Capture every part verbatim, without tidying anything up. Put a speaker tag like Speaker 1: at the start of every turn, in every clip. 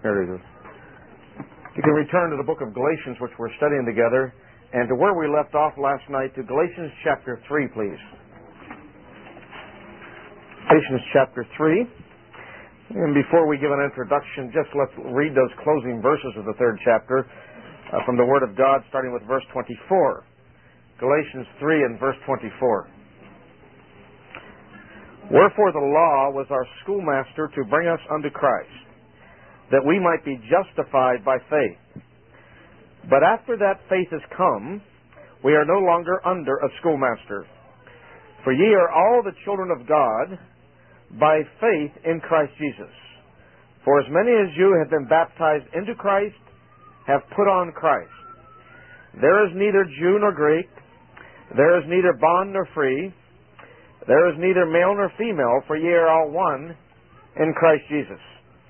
Speaker 1: Very good. You can return to the book of Galatians, which we're studying together, and to where we left off last night, to Galatians chapter three, please. Galatians chapter three. And before we give an introduction, just let's read those closing verses of the third chapter uh, from the Word of God, starting with verse twenty-four. Galatians three and verse twenty-four. Wherefore the law was our schoolmaster to bring us unto Christ, that we might be justified by faith. But after that faith is come, we are no longer under a schoolmaster. For ye are all the children of God by faith in Christ Jesus. For as many as you have been baptized into Christ have put on Christ. There is neither Jew nor Greek, there is neither bond nor free, there is neither male nor female, for ye are all one in Christ Jesus.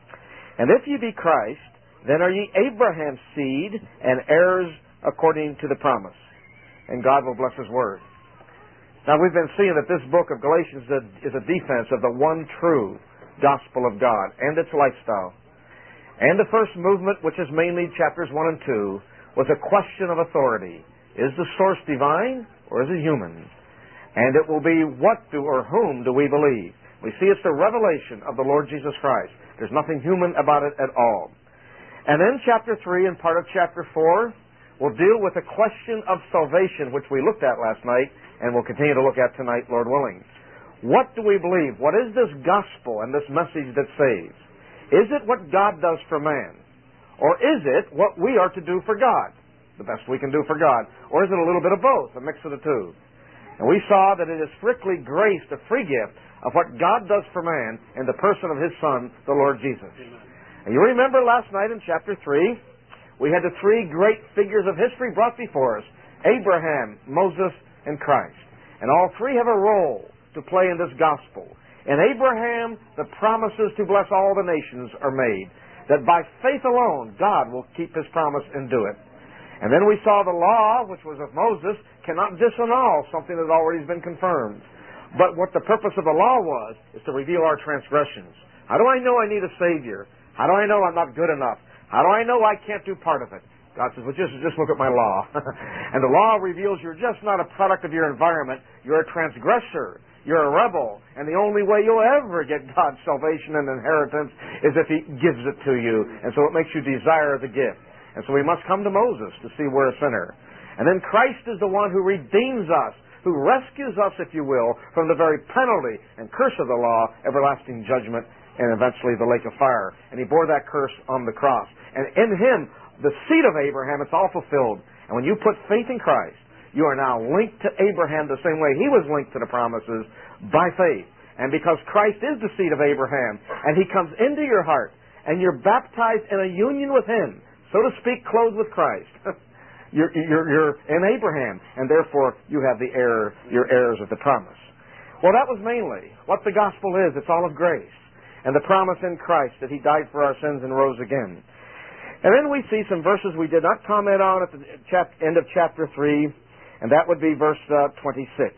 Speaker 1: And if ye be Christ, then are ye Abraham's seed and heirs according to the promise. And God will bless His word. Now, we've been seeing that this book of Galatians is a defense of the one true gospel of God and its lifestyle. And the first movement, which is mainly chapters one and two, was a question of authority. Is the source divine or is it human? And it will be what do or whom do we believe? We see it's the revelation of the Lord Jesus Christ. There's nothing human about it at all. And then chapter three and part of chapter four will deal with the question of salvation, which we looked at last night, and we'll continue to look at tonight, Lord willing. What do we believe? What is this gospel and this message that saves? Is it what God does for man? Or is it what we are to do for God? The best we can do for God. Or is it a little bit of both, a mix of the two? And we saw that it is strictly grace, the free gift of what God does for man in the person of His Son, the Lord Jesus. Amen. And you remember last night in chapter three, we had the three great figures of history brought before us. Abraham, Moses, and Christ. And all three have a role to play in this gospel. In Abraham, the promises to bless all the nations are made. That by faith alone, God will keep His promise and do it. And then we saw the law, which was of Moses, cannot disannul something that has already been confirmed. But what the purpose of the law was, is to reveal our transgressions. How do I know I need a Savior? How do I know I'm not good enough? How do I know I can't do part of it? God says, well, just, just look at my law. And the law reveals you're just not a product of your environment. You're a transgressor. You're a rebel. And the only way you'll ever get God's salvation and inheritance is if He gives it to you. And so it makes you desire the gift. And so we must come to Moses to see we're a sinner. And then Christ is the one who redeems us, who rescues us, if you will, from the very penalty and curse of the law, everlasting judgment, and eventually the lake of fire. And He bore that curse on the cross. And in Him, the seed of Abraham, it's all fulfilled. And when you put faith in Christ, you are now linked to Abraham the same way he was linked to the promises, by faith. And because Christ is the seed of Abraham, and He comes into your heart, and you're baptized in a union with Him, so to speak, clothed with Christ, you're, you're, you're in Abraham, and therefore you have the heir, your heirs of the promise. Well, that was mainly what the gospel is. It's all of grace. And the promise in Christ that He died for our sins and rose again. And then we see some verses we did not comment on at the chap- end of chapter three, and that would be verse uh, twenty-six.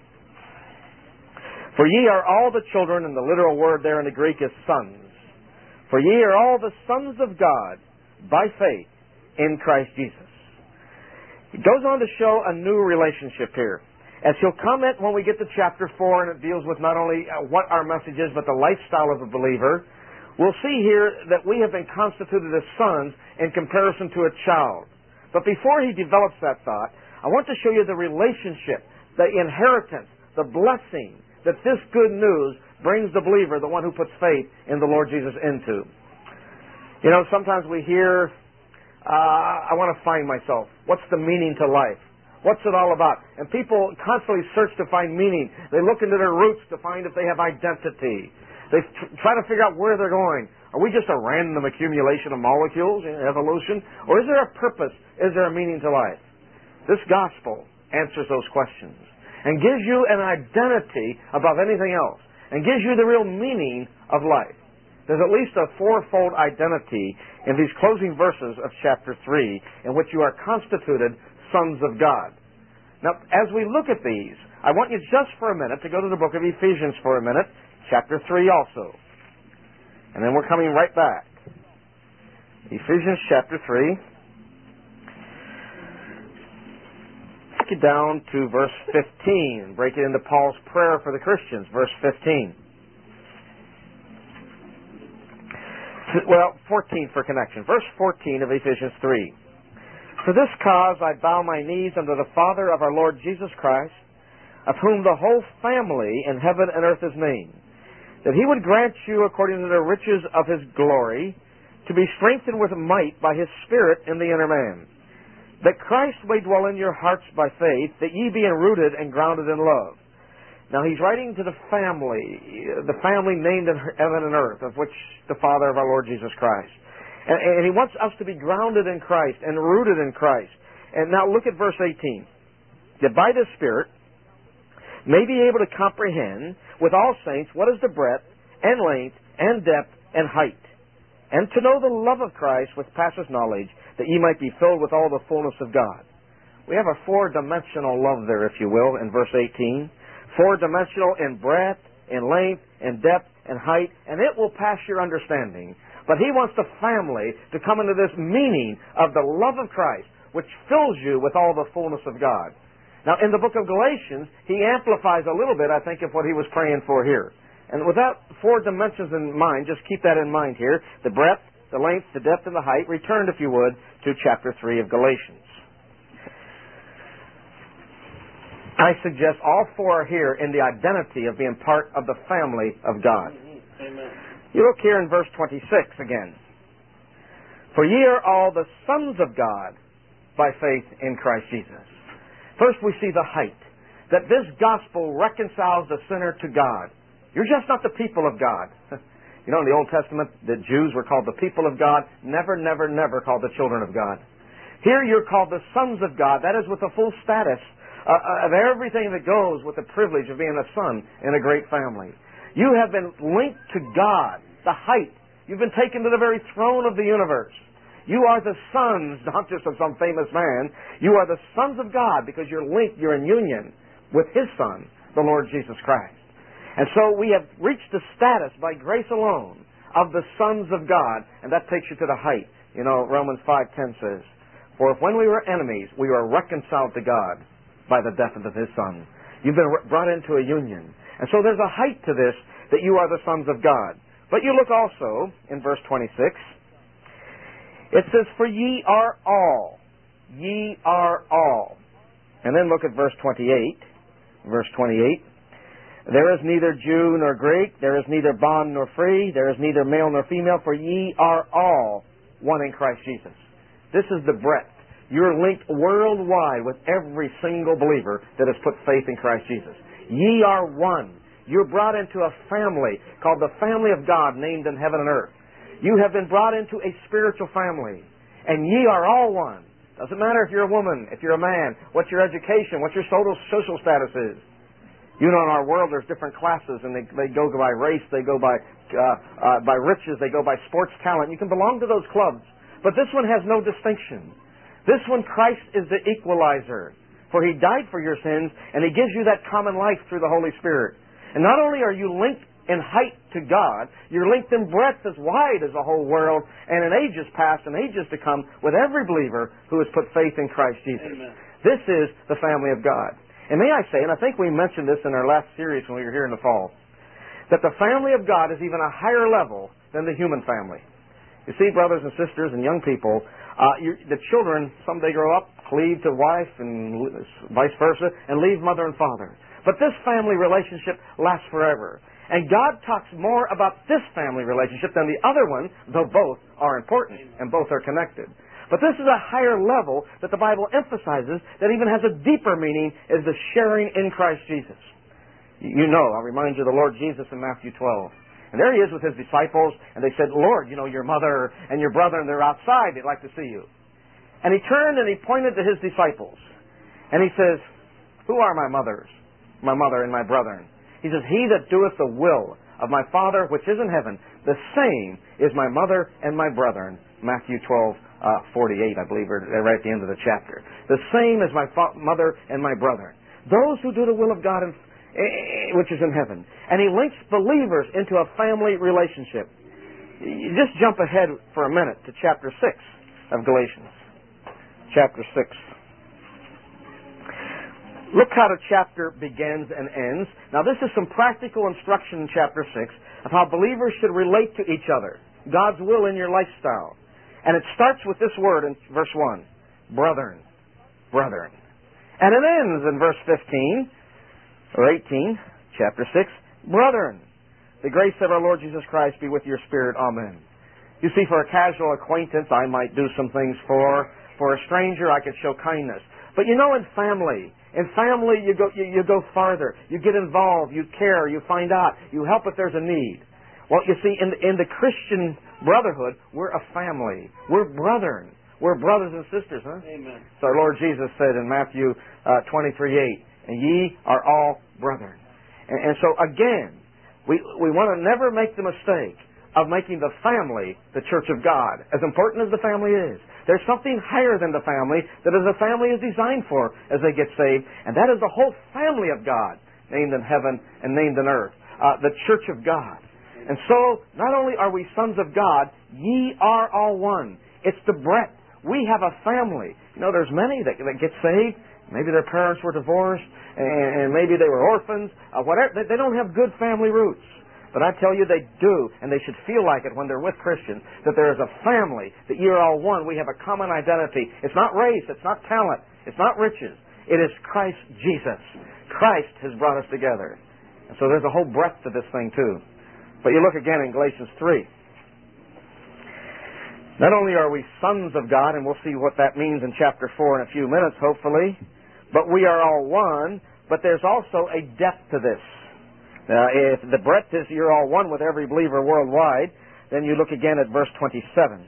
Speaker 1: For ye are all the children, and the literal word there in the Greek is sons. For ye are all the sons of God by faith in Christ Jesus. It goes on to show a new relationship here. As he'll comment when we get to chapter four, and it deals with not only what our message is, but the lifestyle of a believer, we'll see here that we have been constituted as sons in comparison to a child. But before he develops that thought, I want to show you the relationship, the inheritance, the blessing that this good news brings the believer, the one who puts faith in the Lord Jesus, into. You know, sometimes we hear, uh, I want to find myself. What's the meaning to life? What's it all about? And people constantly search to find meaning. They look into their roots to find if they have identity. They tr- try to figure out where they're going. Are we just a random accumulation of molecules in evolution? Or is there a purpose? Is there a meaning to life? This gospel answers those questions and gives you an identity above anything else and gives you the real meaning of life. There's at least a fourfold identity in these closing verses of chapter three in which you are constituted sons of God. Now, as we look at these, I want you just for a minute to go to the book of Ephesians for a minute, chapter three also. And then we're coming right back. Ephesians chapter three. Take it down to verse fifteen. Break it into Paul's prayer for the Christians, verse fifteen. Well, fourteen for connection. Verse fourteen of Ephesians three. For this cause I bow my knees unto the Father of our Lord Jesus Christ, of whom the whole family in heaven and earth is named, that he would grant you, according to the riches of his glory, to be strengthened with might by his Spirit in the inner man, that Christ may dwell in your hearts by faith, that ye being rooted and grounded in love. Now he's writing to the family, the family named in heaven and earth, of which the Father of our Lord Jesus Christ. And, and he wants us to be grounded in Christ and rooted in Christ. And now look at verse eighteen. That by the Spirit may be able to comprehend with all saints what is the breadth and length and depth and height, and to know the love of Christ which passeth knowledge, that ye might be filled with all the fullness of God. We have a four-dimensional love there, if you will, in verse eighteen. Four-dimensional in breadth, in length, in depth, and height, and it will pass your understanding. But he wants the family to come into this meaning of the love of Christ, which fills you with all the fullness of God. Now, in the book of Galatians, he amplifies a little bit, I think, of what he was praying for here. And with that four dimensions in mind, just keep that in mind here. The breadth, the length, the depth, and the height. Return, if you would, to chapter three of Galatians. I suggest all four are here in the identity of being part of the family of God.
Speaker 2: Amen.
Speaker 1: You look here in verse twenty-six again. For ye are all the sons of God by faith in Christ Jesus. First we see the height, that this gospel reconciles the sinner to God. You're just not the people of God. You know, in the Old Testament, the Jews were called the people of God, never, never, never called the children of God. Here you're called the sons of God. That is with the full status uh, of everything that goes with the privilege of being a son in a great family. You have been linked to God, the height. You've been taken to the very throne of the universe. You are the sons, not just of some famous man. You are the sons of God because you're linked, you're in union with His Son, the Lord Jesus Christ. And so we have reached the status by grace alone of the sons of God, and that takes you to the height. You know, Romans five ten says, for if when we were enemies, we were reconciled to God by the death of His Son. You've been brought into a union. And so there's a height to this, that you are the sons of God. But you look also in verse twenty-six. It says, for ye are all. Ye are all. And then look at verse twenty-eight. Verse twenty-eight. There is neither Jew nor Greek, there is neither bond nor free, there is neither male nor female, for ye are all one in Christ Jesus. This is the breadth. You're linked worldwide with every single believer that has put faith in Christ Jesus. Ye are one. You're brought into a family called the family of God, named in heaven and earth. You have been brought into a spiritual family, and ye are all one. Doesn't matter if you're a woman, if you're a man, what your education, what your social, social status is. You know, in our world, there's different classes, and they, they go by race, they go by uh, uh, by riches, they go by sports talent. You can belong to those clubs, but this one has no distinction. This one, Christ is the equalizer, for He died for your sins, and He gives you that common life through the Holy Spirit. And not only are you linked in height to God, you're linked in breadth as wide as the whole world, and in ages past and ages to come, with every believer who has put faith in Christ Jesus.
Speaker 2: Amen.
Speaker 1: This is the family of God. And may I say, and I think we mentioned this in our last series when we were here in the fall, that the family of God is even a higher level than the human family. You see, brothers and sisters and young people, uh, you, the children someday grow up, cleave to wife and vice versa, and leave mother and father. But this family relationship lasts forever. And God talks more about this family relationship than the other one, though both are important and both are connected. But this is a higher level that the Bible emphasizes that even has a deeper meaning, is the sharing in Christ Jesus. You know, I'll remind you of the Lord Jesus in Matthew twelve. And there He is with His disciples, and they said, Lord, you know, your mother and your brother, and they're outside, they'd like to see you. And He turned and He pointed to His disciples. And He says, who are my mothers, my mother and my brethren? He says, he that doeth the will of my Father which is in heaven, the same is my mother and my brethren. Matthew twelve, uh, forty-eight, I believe, or right at the end of the chapter. The same is my fa- mother and my brethren. Those who do the will of God in, eh, which is in heaven. And He links believers into a family relationship. You just jump ahead for a minute to chapter six of Galatians. Chapter six. Look how the chapter begins and ends. Now this is some practical instruction in chapter six of how believers should relate to each other. God's will in your lifestyle. And it starts with this word in verse one. Brethren. Brethren. And it ends in verse fifteen or eighteen, chapter six. Brethren. The grace of our Lord Jesus Christ be with your spirit. Amen. You see, for a casual acquaintance, I might do some things for. For a stranger, I could show kindness. But you know, in family, in family, you go, you, you go farther. You get involved. You care. You find out. You help if there's a need. Well, you see, in the, in the Christian brotherhood, we're a family. We're brethren. We're brothers and sisters, huh?
Speaker 2: Amen.
Speaker 1: So our Lord Jesus said in Matthew uh, twenty-three eight, and ye are all brethren. And, and so again, we we want to never make the mistake of making the family the church of God, as important as the family is. There's something higher than the family that is a family is designed for as they get saved, and that is the whole family of God, named in heaven and named in earth, uh, the church of God. And so, not only are we sons of God, ye are all one. It's the breadth. We have a family. You know, there's many that, that get saved. Maybe their parents were divorced, and, and maybe they were orphans. Uh, whatever. They, they don't have good family roots. But I tell you, they do, and they should feel like it when they're with Christians, that there is a family, that you're all one. We have a common identity. It's not race. It's not talent. It's not riches. It is Christ Jesus. Christ has brought us together. And so there's a whole breadth to this thing, too. But you look again in Galatians three. Not only are we sons of God, and we'll see what that means in chapter four in a few minutes, hopefully, but we are all one, but there's also a depth to this. Now, if the breadth is you're all one with every believer worldwide, then you look again at verse twenty-seven.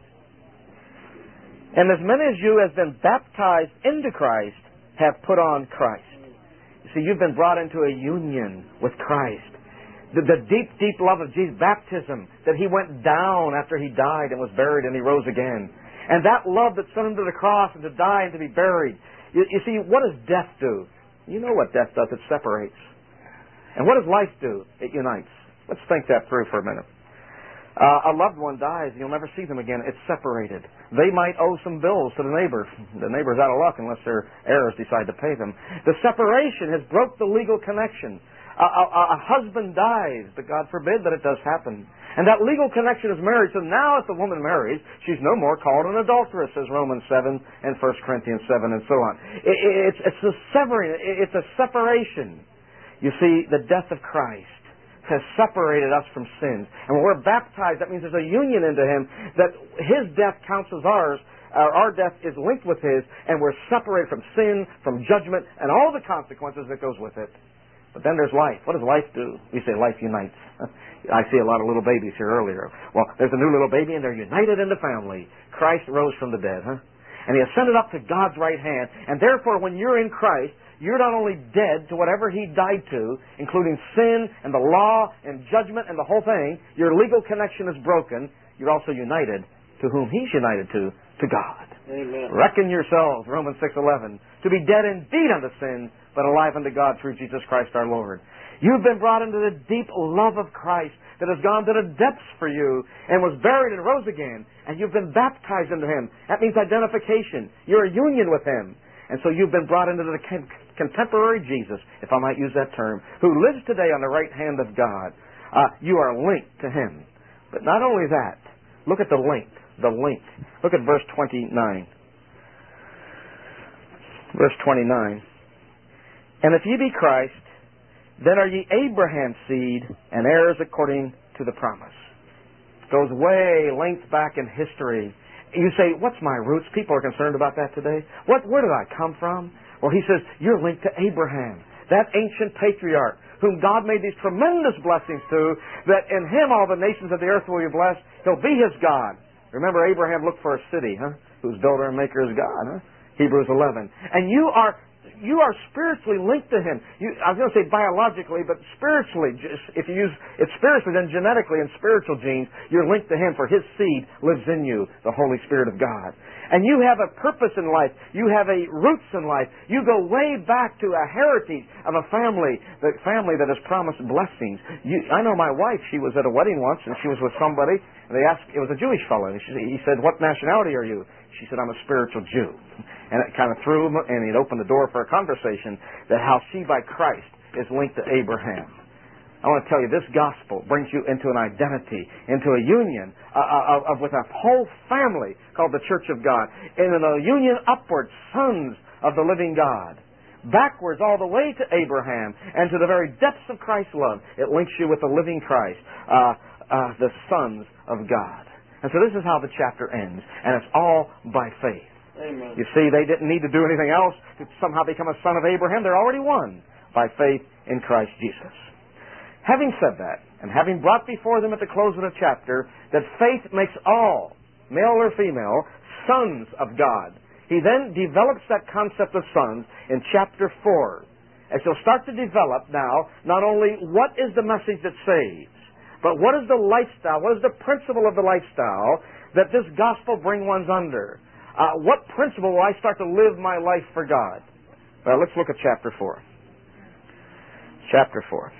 Speaker 1: And as many as you have been baptized into Christ have put on Christ. You see, you've been brought into a union with Christ. The, the deep, deep love of Jesus, baptism, that He went down after He died and was buried and He rose again. And that love that sent Him to the cross and to die and to be buried. You, you see, what does death do? You know what death does. It separates. And what does life do? It unites. Let's think that through for a minute. Uh, a loved one dies, and you'll never see them again. It's separated. They might owe some bills to the neighbor. The neighbor's out of luck unless their heirs decide to pay them. The separation has broke the legal connection. A, a, a husband dies, but God forbid that it does happen. And that legal connection is married. So now if the woman marries, she's no more called an adulteress, says Romans seven and First Corinthians seven and so on. It, it, it's, it's a severing. It, it's a separation. You see, the death of Christ has separated us from sin. And when we're baptized, that means there's a union into Him, that His death counts as ours, uh, our death is linked with His, and we're separated from sin, from judgment, and all the consequences that goes with it. But then there's life. What does life do? We say life unites. I see a lot of little babies here earlier. Well, there's a new little baby, and they're united in the family. Christ rose from the dead, huh? And He ascended up to God's right hand, and therefore when you're in Christ, you're not only dead to whatever He died to, including sin and the law and judgment and the whole thing. Your legal connection is broken. You're also united to whom He's united to, to God.
Speaker 2: Amen.
Speaker 1: Reckon yourselves, Romans six eleven, to be dead indeed unto sin, but alive unto God through Jesus Christ our Lord. You've been brought into the deep love of Christ that has gone to the depths for you and was buried and rose again, and you've been baptized into Him. That means identification. You're a union with Him. And so you've been brought into the contemporary Jesus, if I might use that term, who lives today on the right hand of God. Uh, you are linked to Him. But not only that, look at the link. The link. Look at verse twenty-nine. Verse twenty-nine. And if ye be Christ, then are ye Abraham's seed and heirs according to the promise. It goes way length back in history. You say, what's my roots? People are concerned about that today. What? Where did I come from? Well, He says, you're linked to Abraham, that ancient patriarch, whom God made these tremendous blessings to, that in Him all the nations of the earth will be blessed. He'll be His God. Remember, Abraham looked for a city, huh? Whose builder and maker is God, huh? Hebrews eleven. And you are you are spiritually linked to Him. You, I was going to say biologically, but spiritually, just, if you use it spiritually, then genetically and spiritual genes, you're linked to Him, for His seed lives in you, the Holy Spirit of God. And you have a purpose in life. You have a roots in life. You go way back to a heritage of a family, the family that has promised blessings. You, I know my wife, she was at a wedding once, and she was with somebody, And they asked, it was a Jewish fellow, and he said, what nationality are you? She said, I'm a spiritual Jew. And it kind of threw him, and it opened the door for a conversation that how she by Christ is linked to Abraham. I want to tell you, this gospel brings you into an identity, into a union uh, of, of with a whole family called the Church of God, and in a union upward, sons of the living God. Backwards all the way to Abraham and to the very depths of Christ's love. It links you with the living Christ, uh, uh, the sons of God. And so this is how the chapter ends, and it's all by faith.
Speaker 2: Amen.
Speaker 1: You see, they didn't need to do anything else to somehow become a son of Abraham. They're already one by faith in Christ Jesus. Having said that, and having brought before them at the close of the chapter that faith makes all, male or female, sons of God, he then develops that concept of sons in chapter four. As he'll start to develop now, not only what is the message that saves, but what is the lifestyle, what is the principle of the lifestyle that this gospel brings one under? Uh, what principle will I start to live my life for God? Well, let's look at chapter four. Chapter four.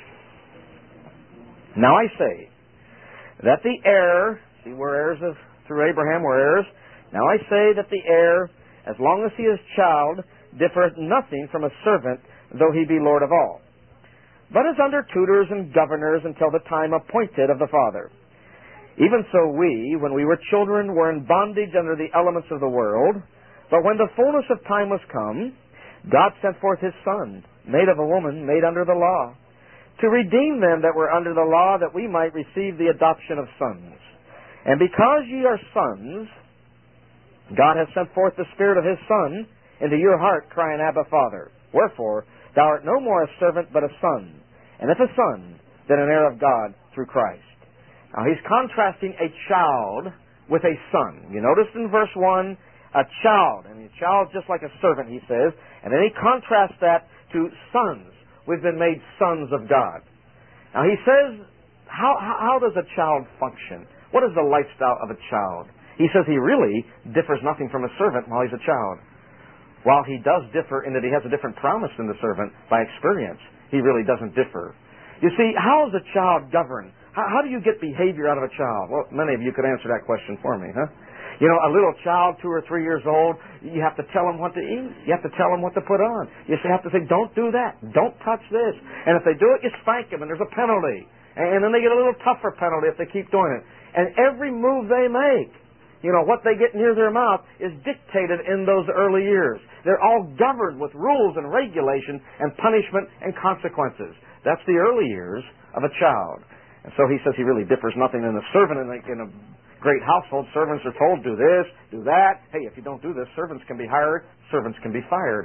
Speaker 1: Now I say that the heir, see, we're heirs of, through Abraham, we're heirs. Now I say that the heir, as long as he is child, differeth nothing from a servant, though he be Lord of all, but is under tutors and governors until the time appointed of the Father. Even so we, when we were children, were in bondage under the elements of the world, but when the fullness of time was come, God sent forth his Son, made of a woman, made under the law, to redeem them that were under the law, that we might receive the adoption of sons. And because ye are sons, God hath sent forth the Spirit of his Son into your heart, crying, Abba, Father. Wherefore, thou art no more a servant, but a son. And if a son, then an heir of God through Christ. Now, he's contrasting a child with a son. You notice in verse one, a child. And a child just like a servant, he says. And then he contrasts that to sons. We've been made sons of God. Now, he says, how, how does a child function? What is the lifestyle of a child? He says he really differs nothing from a servant while he's a child. While he does differ in that he has a different promise than the servant by experience, he really doesn't differ. You see, how is a child governed? How, how do you get behavior out of a child? Well, many of you could answer that question for me, huh? You know, a little child, two or three years old, you have to tell them what to eat. You have to tell them what to put on. You have to say, don't do that. Don't touch this. And if they do it, you spank them, and there's a penalty. And then they get a little tougher penalty if they keep doing it. And every move they make, you know, what they get near their mouth is dictated in those early years. They're all governed with rules and regulation and punishment and consequences. That's the early years of a child. And so he says he really differs nothing in a servant in a, in a great household. Servants are told, do this, do that. Hey, if you don't do this, servants can be hired, servants can be fired.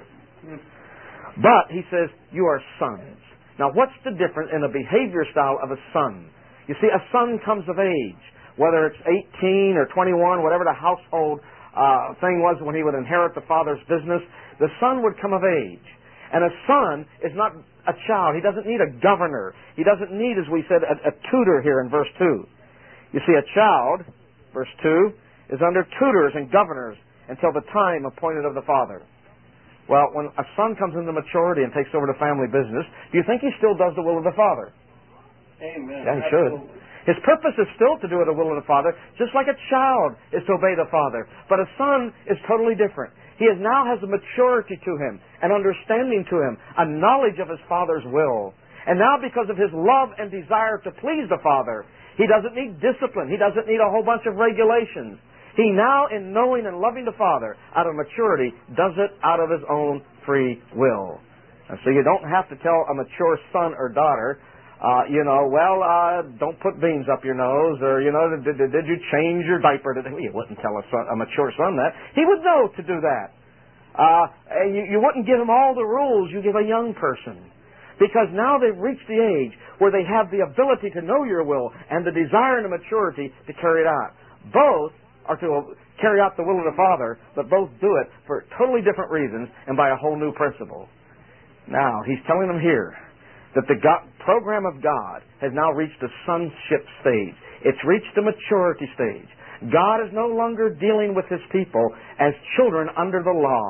Speaker 1: But, he says, you are sons. Now, what's the difference in the behavior style of a son? You see, a son comes of age. Whether it's eighteen or twenty-one, whatever the household uh, thing was when he would inherit the father's business, the son would come of age. And a son is not a child. He doesn't need a governor. He doesn't need, as we said, a, a tutor here in verse two. You see, a child, verse two, is under tutors and governors until the time appointed of the father. Well, when a son comes into maturity and takes over the family business, do you think he still does the will of the father?
Speaker 2: Amen.
Speaker 1: Yeah, he should. His purpose is still to do the will of the Father, just like a child is to obey the Father. But a son is totally different. He is now has a maturity to him, an understanding to him, a knowledge of his Father's will. And now because of his love and desire to please the Father, he doesn't need discipline. He doesn't need a whole bunch of regulations. He now, in knowing and loving the Father, out of maturity, does it out of his own free will. And so you don't have to tell a mature son or daughter, Uh, you know, well, uh, don't put beans up your nose, or, you know, did, did, did you change your diaper today? Well, you wouldn't tell a, son, a mature son that. He would know to do that. Uh, and you, you wouldn't give him all the rules you give a young person. Because now they've reached the age where they have the ability to know your will and the desire and the maturity to carry it out. Both are to carry out the will of the Father, but both do it for totally different reasons and by a whole new principle. Now, he's telling them here that the God, program of God has now reached a sonship stage. It's reached the maturity stage. God is no longer dealing with his people as children under the law,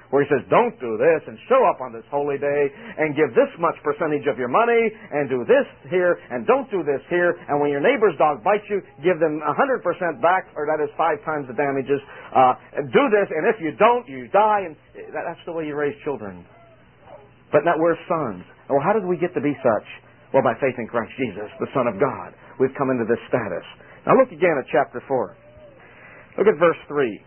Speaker 1: where he says, don't do this and show up on this holy day and give this much percentage of your money and do this here and don't do this here. And when your neighbor's dog bites you, give them one hundred percent back, or that is five times the damages. Uh, and do this, and if you don't, you die. And that, that's the way you raise children. But now we're sons. Well, how did we get to be such? Well, by faith in Christ Jesus, the Son of God. We've come into this status. Now look again at chapter four. Look at verse three.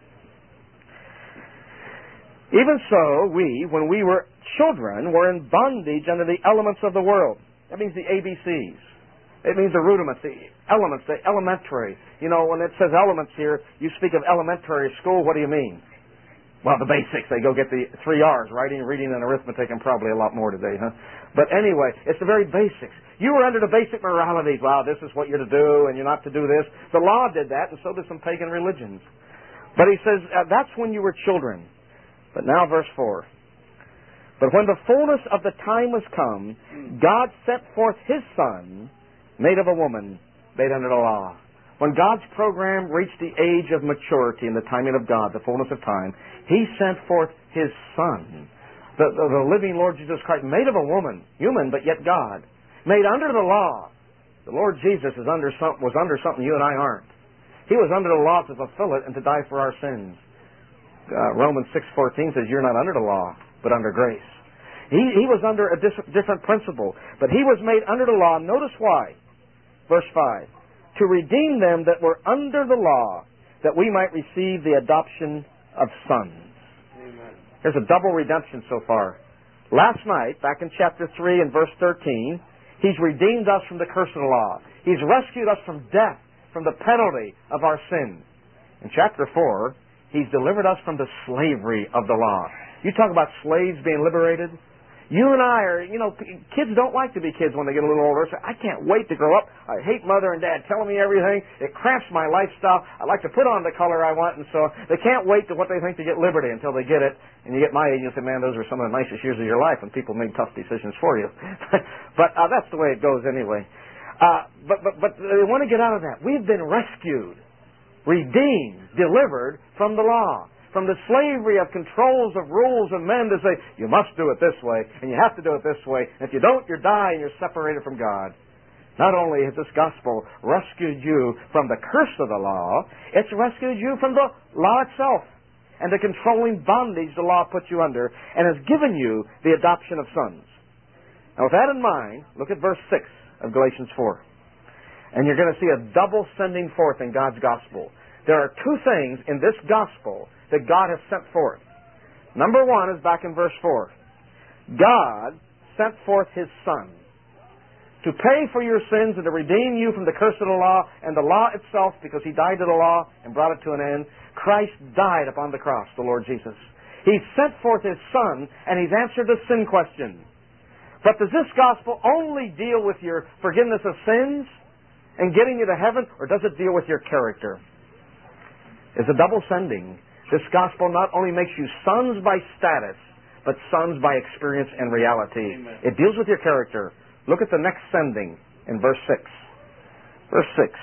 Speaker 1: Even so, we, when we were children, were in bondage under the elements of the world. That means the A B Cs. It means the rudiments, the elements, the elementary. You know, when it says elements here, you speak of elementary school, what do you mean? Well, the basics. They go get the three R's, writing, reading, and arithmetic, and probably a lot more today, huh? But anyway, it's the very basics. You were under the basic moralities. Wow, this is what you're to do, and you're not to do this. The law did that, and so did some pagan religions. But he says, uh, that's when you were children. But now verse four. But when the fullness of the time was come, God sent forth His Son, made of a woman, made under the law. When God's program reached the age of maturity in the timing of God, the fullness of time, He sent forth His Son, the, the, the living Lord Jesus Christ, made of a woman, human but yet God, made under the law. The Lord Jesus is under some, was under something you and I aren't. He was under the law to fulfill it and to die for our sins. Uh, Romans six fourteen says you're not under the law, but under grace. He, he was under a dis- different principle, but he was made under the law. Notice why. Verse five. To redeem them that were under the law, that we might receive the adoption of sons. Amen. There's a double redemption so far. Last night, back in chapter three and verse thirteen, He's redeemed us from the curse of the law. He's rescued us from death, from the penalty of our sin. In chapter four, He's delivered us from the slavery of the law. You talk about slaves being liberated. You and I are, you know, kids don't like to be kids when they get a little older. So I can't wait to grow up. I hate mother and dad telling me everything. It cramps my lifestyle. I like to put on the color I want, and so they can't wait to what they think to get liberty until they get it. And you get my age and you say, man, those were some of the nicest years of your life when people made tough decisions for you. But uh, that's the way it goes anyway. Uh, but, but, but they want to get out of that. We've been rescued, redeemed, delivered from the law, from the slavery of controls of rules of men to say, you must do it this way, and you have to do it this way, and if you don't, you die and you're separated from God. Not only has this gospel rescued you from the curse of the law, it's rescued you from the law itself and the controlling bondage the law puts you under, and has given you the adoption of sons. Now with that in mind, look at verse six of Galatians four. And you're going to see a double sending forth in God's gospel. There are two things in this gospel that God has sent forth. Number one is back in verse four. God sent forth His Son to pay for your sins and to redeem you from the curse of the law and the law itself, because He died to the law and brought it to an end. Christ died upon the cross, the Lord Jesus. He sent forth His Son, and He's answered the sin question. But does this gospel only deal with your forgiveness of sins and getting you to heaven, or does it deal with your character? It's a double sending. This gospel not only makes you sons by status, but sons by experience and reality. Amen. It deals with your character. Look at the next sending in verse six. Verse six.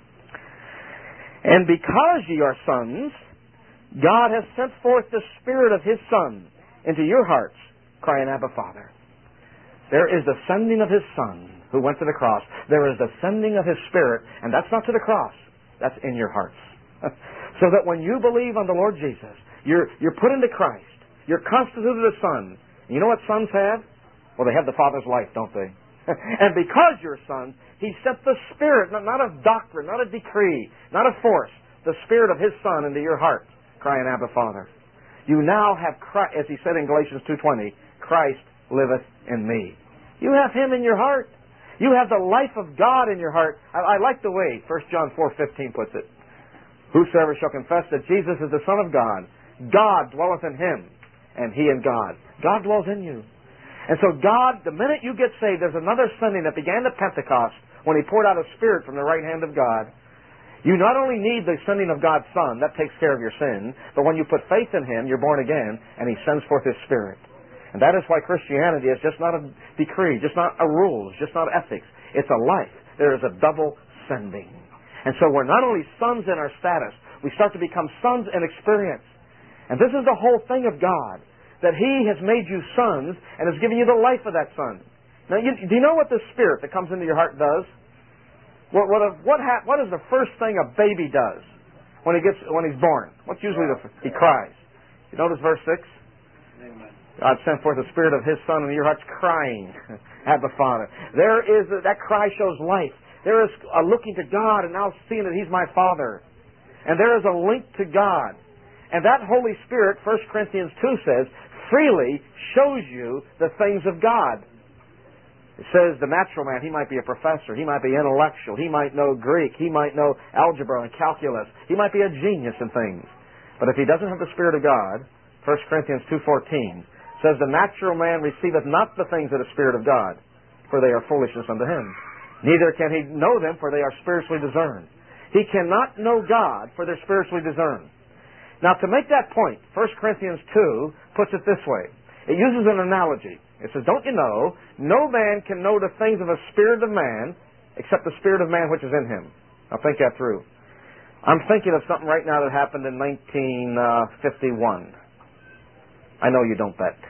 Speaker 1: And because ye are sons, God has sent forth the Spirit of His Son into your hearts, crying, Abba, Father. There is the sending of His Son who went to the cross. There is the sending of His Spirit, and that's not to the cross. That's in your hearts. So that when you believe on the Lord Jesus, you're, you're put into Christ. You're constituted a son. You know what sons have? Well, they have the Father's life, don't they? And because you're sons, He sent the Spirit, not, not of doctrine, not a decree, not a force, the Spirit of His Son into your heart, crying, Abba, Father. You now have Christ, as He said in Galatians two twenty, Christ liveth in me. You have Him in your heart. You have the life of God in your heart. I, I like the way First John four fifteen puts it. Whosoever shall confess that Jesus is the Son of God, God dwelleth in him, and he in God. God dwells in you. And so God, the minute you get saved, there's another sending that began at Pentecost when He poured out a Spirit from the right hand of God. You not only need the sending of God's Son, that takes care of your sin, but when you put faith in Him, you're born again, and He sends forth His Spirit. And that is why Christianity is just not a decree, just not a rule, just not ethics. It's a life. There is a double sending. And so we're not only sons in our status, we start to become sons in experience. And this is the whole thing of God, that He has made you sons and has given you the life of that son. Now, you, do you know what the Spirit that comes into your heart does? What what a, what, ha, what is the first thing a baby does when he gets when he's born? What's usually the he cries? You notice verse six.
Speaker 2: Amen.
Speaker 1: God sent forth the Spirit of His Son, and your heart's crying, Abba, Father. There is a, that cry shows life. There is a looking to God and now seeing that He's my Father, and there is a link to God. And that Holy Spirit, First Corinthians two says, freely shows you the things of God. It says the natural man, he might be a professor, he might be intellectual, he might know Greek, he might know algebra and calculus, he might be a genius in things. But if he doesn't have the Spirit of God, First Corinthians two fourteen says the natural man receiveth not the things of the Spirit of God, for they are foolishness unto him. Neither can he know them, for they are spiritually discerned. He cannot know God, for they're spiritually discerned. Now, to make that point, First Corinthians two puts it this way. It uses an analogy. It says, don't you know, no man can know the things of the spirit of man except the spirit of man which is in him. Now, think that through. I'm thinking of something right now that happened in nineteen fifty-one. I know you don't bet.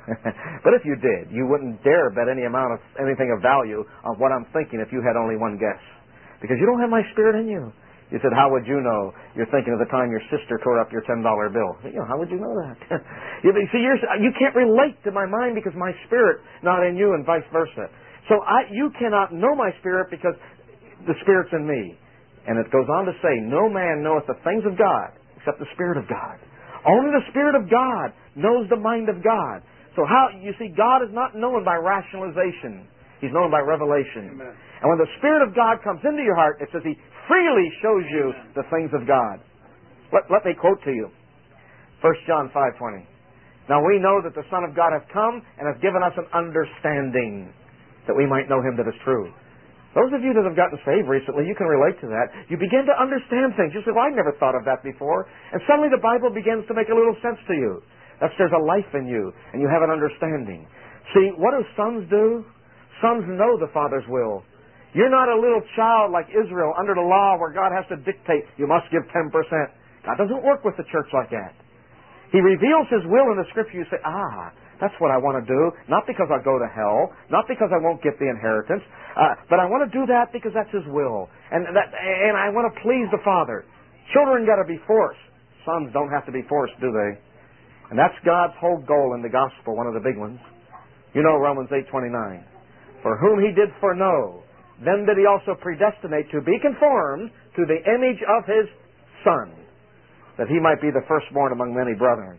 Speaker 1: But if you did, you wouldn't dare bet any amount of anything of value on what I'm thinking if you had only one guess. Because you don't have my spirit in you. You said, how would you know? You're thinking of the time your sister tore up your ten dollar bill. You know, how would you know that? you see, you're, you can't relate to my mind because my spirit not in you and vice versa. So I, you cannot know my spirit because the Spirit's in me. And it goes on to say, no man knoweth the things of God except the Spirit of God. Only the Spirit of God knows the mind of God. So how, you see, God is not known by rationalization. He's known by revelation. Amen. And when the Spirit of God comes into your heart, it says He freely shows you the things of God. Let, let me quote to you. First John five twenty. Now we know that the Son of God hath come and hath given us an understanding that we might know Him that is true. Those of you that have gotten saved recently, you can relate to that. You begin to understand things. You say, well, I never thought of that before. And suddenly the Bible begins to make a little sense to you. That's there's a life in you, and you have an understanding. See, what do sons do? Sons know the Father's will. You're not a little child like Israel under the law where God has to dictate, you must give ten percent. God doesn't work with the church like that. He reveals His will in the Scripture. You say, ah, that's what I want to do. Not because I'll go to hell. Not because I won't get the inheritance. Uh, but I want to do that because that's His will. And, that, and I want to please the Father. Children got to be forced. Sons don't have to be forced, do they? And that's God's whole goal in the gospel, one of the big ones. You know Romans eight twenty-nine. For whom He did foreknow, them did He also predestinate to be conformed to the image of His Son, that He might be the firstborn among many brethren.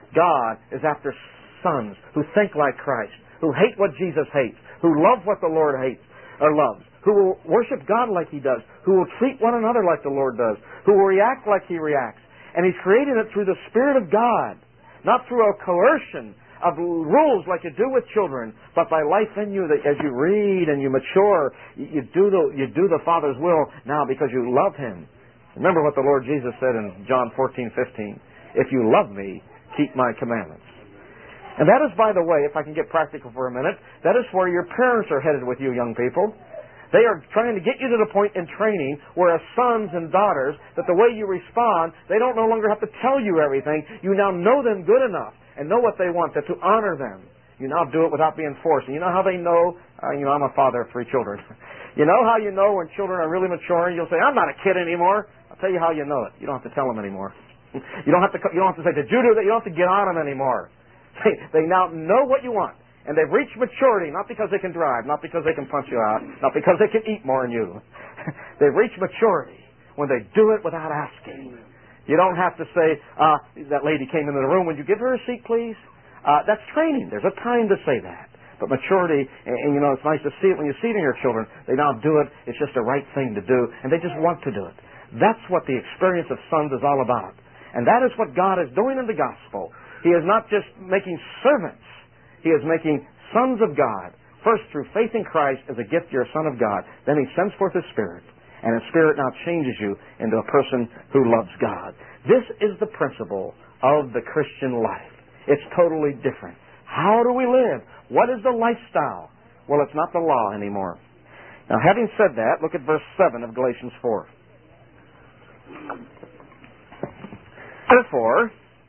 Speaker 1: God is after sons who think like Christ, who hate what Jesus hates, who love what the Lord hates or loves, who will worship God like He does, who will treat one another like the Lord does, who will react like He reacts. And He's created it through the Spirit of God, not through a coercion of rules like you do with children, but by life in you that as you read and you mature, you do the you do the Father's will now because you love Him. Remember what the Lord Jesus said in John fourteen fifteen. If you love me, keep my commandments. And that is, by the way, if I can get practical for a minute, that is where your parents are headed with you, young people. They are trying to get you to the point in training where as sons and daughters, that the way you respond, they don't no longer have to tell you everything. You now know them good enough and know what they want, that to honor them. You now do it without being forced. And you know how they know? Uh, you know, I'm a father of three children. You know how you know when children are really maturing? You'll say, I'm not a kid anymore. I'll tell you how you know it. You don't have to tell them anymore. You don't have to, you don't have to say, did you do that? You don't have to get on them anymore. They, they now know what you want. And they've reached maturity, not because they can drive, not because they can punch you out, not because they can eat more than you. They've reached maturity when they do it without asking. You don't have to say, uh, that lady came into the room, would you give her a seat, please? Uh, that's training. There's a time to say that. But maturity, and, and you know, it's nice to see it when you see it in your children. They now do it. It's just the right thing to do, and they just want to do it. That's what the experience of sons is all about. And that is what God is doing in the gospel. He is not just making servants. He is making sons of God. First, through faith in Christ as a gift, you're a son of God. Then He sends forth His Spirit. And His Spirit now changes you into a person who loves God. This is the principle of the Christian life. It's totally different. How do we live? What is the lifestyle? Well, it's not the law anymore. Now, having said that, look at verse seven of Galatians four. Therefore,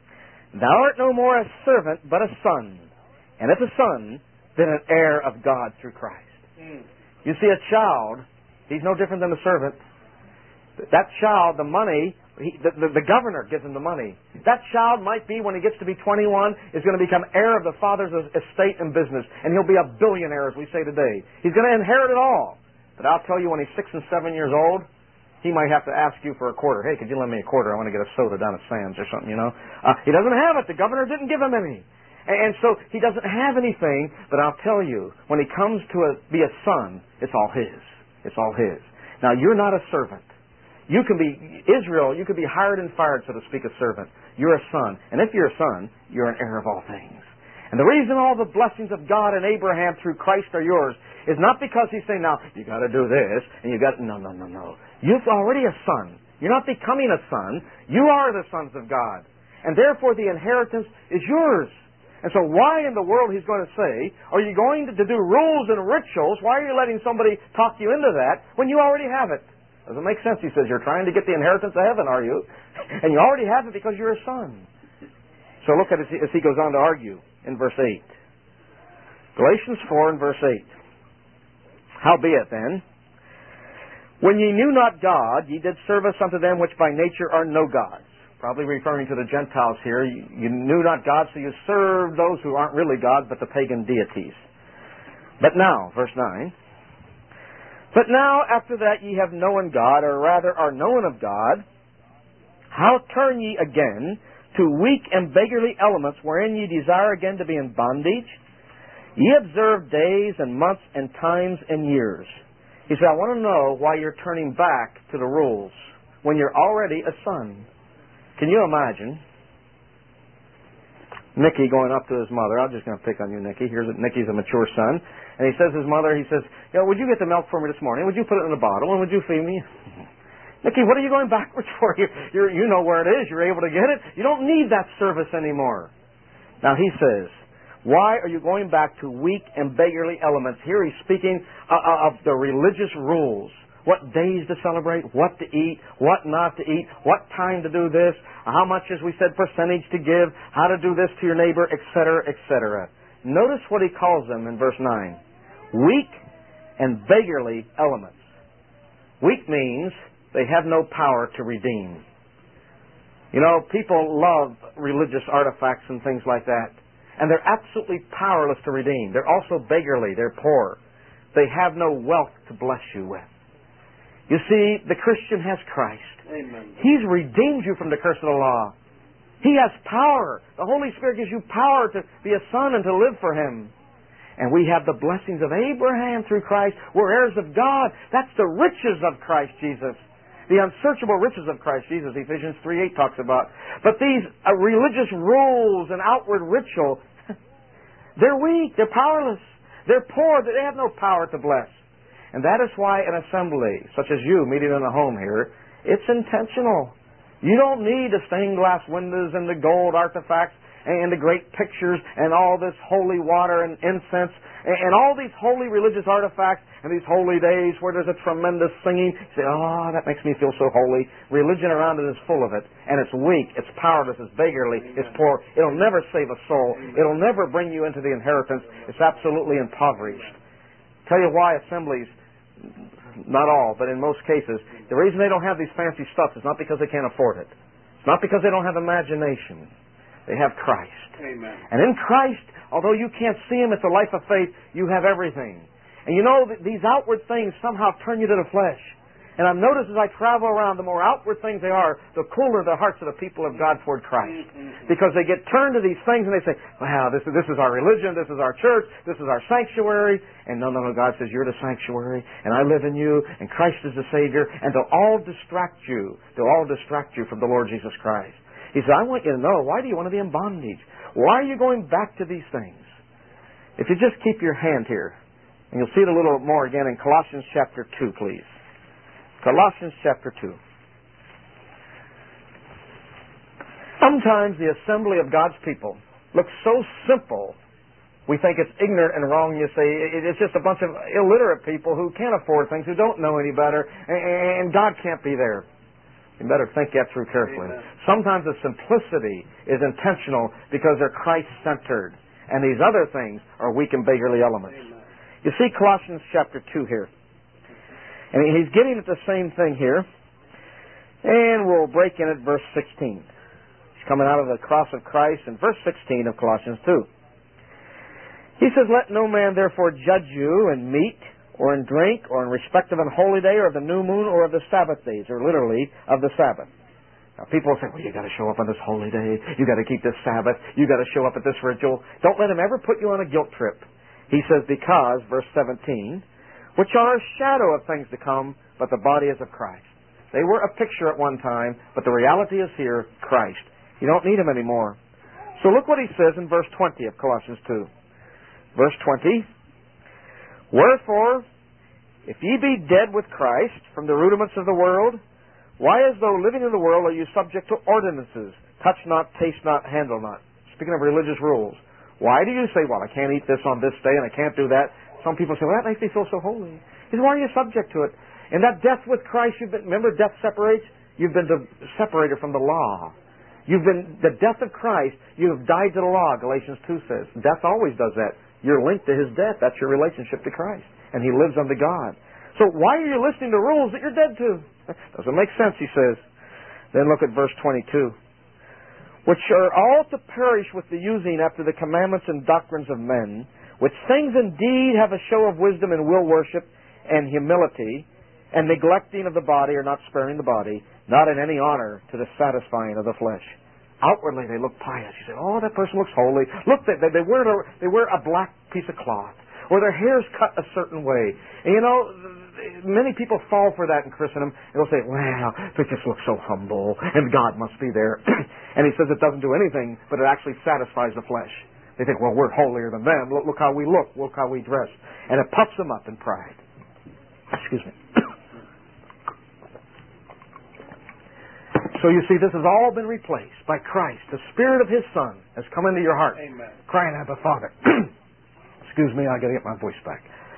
Speaker 1: Thou art no more a servant, but a son. And if a son, then an heir of God through Christ. Mm. You see, a child, he's no different than a servant. That child, the money, he, the, the, the governor gives him the money. That child might be, when he gets to be twenty-one, is going to become heir of the father's estate and business. And he'll be a billionaire, as we say today. He's going to inherit it all. But I'll tell you, when he's six and seven years old, he might have to ask you for a quarter. Hey, could you lend me a quarter? I want to get a soda down at Sam's or something, you know. Uh, he doesn't have it. The governor didn't give him any. And, and so he doesn't have anything, but I'll tell you, when he comes to a, be a son, it's all his. It's all his. Now, you're not a servant. You can be, Israel, you could be hired and fired, so to speak, a servant. You're a son. And if you're a son, you're an heir of all things. And the reason all the blessings of God and Abraham through Christ are yours is not because he's saying, now, you got to do this, and you got, no, no, no, no. You're already a son. You're not becoming a son. You are the sons of God. And therefore, the inheritance is yours. And so why in the world, he's going to say, are you going to, to do rules and rituals? Why are you letting somebody talk you into that when you already have it? Doesn't make sense. He says, you're trying to get the inheritance of heaven, are you? And you already have it because you're a son. So look at it as he goes on to argue in verse eight. Galatians four and verse eight. Howbeit then, when ye knew not God, ye did service unto them which by nature are no gods. Probably referring to the Gentiles here. You, you knew not God, so you served those who aren't really gods, but the pagan deities. But now, verse nine. But now, after that ye have known God, or rather are known of God, how turn ye again to weak and beggarly elements, wherein ye desire again to be in bondage? Ye observe days and months and times and years. He said, I want to know why you're turning back to the rules when you're already a son. Can you imagine Nicky going up to his mother? I'm just going to pick on you, Nicky. Here's it. Nicky's a mature son. And he says to his mother, he says, you know, would you get the milk for me this morning? Would you put it in a bottle? And would you feed me? Nicky, what are you going backwards for? You, you're, you know where it is. You're able to get it. You don't need that service anymore. Now he says, why are you going back to weak and beggarly elements? Here he's speaking uh, of the religious rules. What days to celebrate, what to eat, what not to eat, what time to do this, how much, as we said, percentage to give, how to do this to your neighbor, et cetera, et cetera. Notice what he calls them in verse nine. Weak and beggarly elements. Weak means they have no power to redeem. You know, people love religious artifacts and things like that. And they're absolutely powerless to redeem. They're also beggarly. They're poor. They have no wealth to bless you with. You see, the Christian has Christ.
Speaker 2: Amen.
Speaker 1: He's redeemed you from the curse of the law. He has power. The Holy Spirit gives you power to be a son and to live for Him. And we have the blessings of Abraham through Christ. We're heirs of God. That's the riches of Christ Jesus. The unsearchable riches of Christ Jesus, Ephesians three eight talks about. But these uh, religious rules and outward ritual, they're weak. They're powerless. They're poor. They have no power to bless. And that is why an assembly, such as you, meeting in a home here, it's intentional. You don't need the stained glass windows and the gold artifacts and the great pictures and all this holy water and incense and all these holy religious artifacts and these holy days where there's a tremendous singing. You say, oh, that makes me feel so holy. Religion around it is full of it. And it's weak, it's powerless, it's beggarly, it's poor. It'll never save a soul. It'll never bring you into the inheritance. It's absolutely impoverished. Tell you why assemblies, not all, but in most cases, the reason they don't have these fancy stuff is not because they can't afford it. It's not because they don't have imagination. They have Christ.
Speaker 2: Amen.
Speaker 1: And in Christ, although you can't see Him, it's a life of faith, you have everything. And you know, these outward things somehow turn you to the flesh. And I've noticed as I travel around, the more outward things they are, the cooler the hearts of the people of God toward Christ. Because they get turned to these things and they say, wow, this is, this is our religion, this is our church, this is our sanctuary. And no, no, no, God says, you're the sanctuary, and I live in you, and Christ is the Savior, and they'll all distract you. They'll all distract you from the Lord Jesus Christ. He said, I want you to know, why do you want to be in bondage? Why are you going back to these things? If you just keep your hand here, and you'll see it a little more again in Colossians chapter two, please. Colossians chapter two. Sometimes the assembly of God's people looks so simple, we think it's ignorant and wrong. You say it's just a bunch of illiterate people who can't afford things, who don't know any better, and God can't be there. You better think that through carefully.
Speaker 2: Amen.
Speaker 1: Sometimes the simplicity is intentional because they're Christ-centered. And these other things are weak and beggarly elements.
Speaker 2: Amen.
Speaker 1: You see Colossians chapter two here. And he's getting at the same thing here. And we'll break in at verse sixteen. He's coming out of the cross of Christ in verse sixteen of Colossians two. He says, "Let no man therefore judge you in meat, or in drink, or in respect of an holy day, or of the new moon, or of the Sabbath days," or literally, of the Sabbath. Now, people say, well, you got to show up on this holy day. You got to keep this Sabbath. You got to show up at this ritual. Don't let him ever put you on a guilt trip. He says, because, verse seventeen, which are a shadow of things to come, but the body is of Christ. They were a picture at one time, but the reality is here, Christ. You don't need him anymore. So look what he says in verse twenty of Colossians two. Verse twenty, "Wherefore, if ye be dead with Christ from the rudiments of the world, why as though living in the world are you subject to ordinances, touch not, taste not, handle not?" Speaking of religious rules. Why do you say, well, I can't eat this on this day and I can't do that? Some people say, well, that makes me feel so holy. He says, why are you subject to it? In that death with Christ, you've been, remember death separates? You've been separated from the law. You've been, the death of Christ, you have died to the law, Galatians two says. Death always does that. You're linked to his death. That's your relationship to Christ. And he lives unto God. So why are you listening to rules that you're dead to? Doesn't make sense, he says. Then look at verse twenty-two. "Which are all to perish with the using after the commandments and doctrines of men, which things indeed have a show of wisdom and will worship and humility, and neglecting of the body, or not sparing the body, not in any honor to the satisfying of the flesh." Outwardly, they look pious. You say, oh, that person looks holy. Look, they, they, wear a, they wear a black piece of cloth. Or their hair's cut a certain way. And you know, many people fall for that in Christendom. They'll say, well, they just look so humble, and God must be there. And he says it doesn't do anything, but it actually satisfies the flesh. They think, well, we're holier than them. Look, look how we look. Look how we dress. And it puffs them up in pride. Excuse me. So you see, this has all been replaced by Christ. The Spirit of His Son has come into your heart.
Speaker 2: Amen.
Speaker 1: Crying, Abba, Father. Excuse me, I got to get my voice back.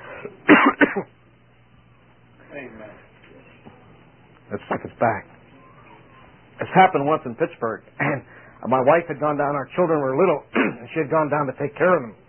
Speaker 2: Amen.
Speaker 1: It's like it's back. It's happened once in Pittsburgh, and my wife had gone down. Our children were little, and she had gone down to take care of them.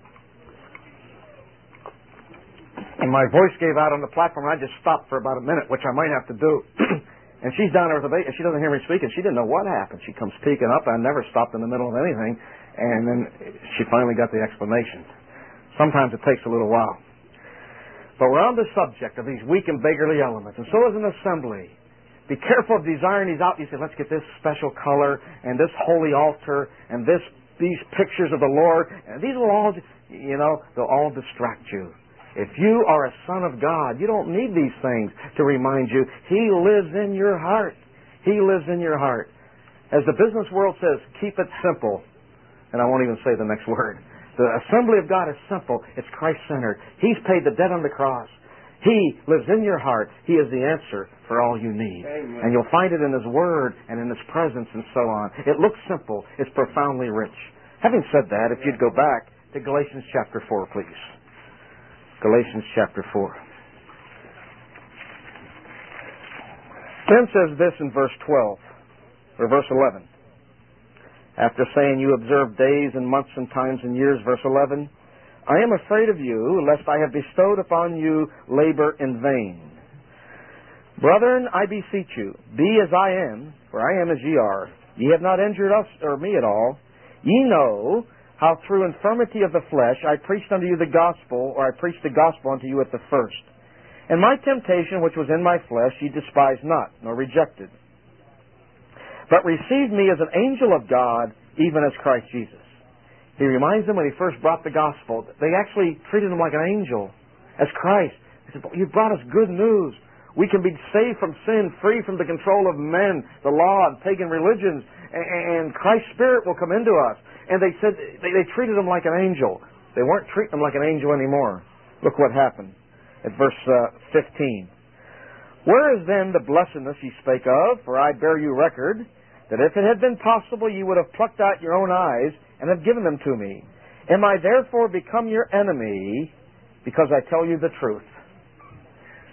Speaker 1: And my voice gave out on the platform, and I just stopped for about a minute, which I might have to do. And she's down there with the baby, and she doesn't hear me speaking. She didn't know what happened. She comes peeking up. I never stopped in the middle of anything. And then she finally got the explanation. Sometimes it takes a little while. But we're on the subject of these weak and beggarly elements. And so is an assembly. Be careful of desiring these out. You say, let's get this special color, and this holy altar, and this these pictures of the Lord. And these will all, you know, they'll all distract you. If you are a son of God, you don't need these things to remind you. He lives in your heart. He lives in your heart. As the business world says, keep it simple. And I won't even say the next word. The assembly of God is simple. It's Christ-centered. He's paid the debt on the cross. He lives in your heart. He is the answer for all you need.
Speaker 2: Amen.
Speaker 1: And you'll find it in His Word and in His presence and so on. It looks simple. It's profoundly rich. Having said that, if you'd go back to Galatians chapter four, please. Galatians chapter four. Then says this in verse twelve, or verse eleven. After saying, you observe days and months and times and years, verse eleven, I am afraid of you, lest I have bestowed upon you labor in vain. Brethren, I beseech you, be as I am, for I am as ye are. Ye have not injured us or me at all. Ye know how through infirmity of the flesh I preached unto you the gospel, or I preached the gospel unto you at the first. And my temptation which was in my flesh ye despised not, nor rejected, but received me as an angel of God, even as Christ Jesus. He reminds them when he first brought the gospel, they actually treated him like an angel, as Christ. He said, you brought us good news. We can be saved from sin, free from the control of men, the law, and pagan religions, and Christ's Spirit will come into us. And they said they, they treated him like an angel. They weren't treating him like an angel anymore. Look what happened at verse uh, fifteen. Where is then the blessedness ye spake of? For I bear you record, that if it had been possible, ye would have plucked out your own eyes, and have given them to me. Am I therefore become your enemy, because I tell you the truth?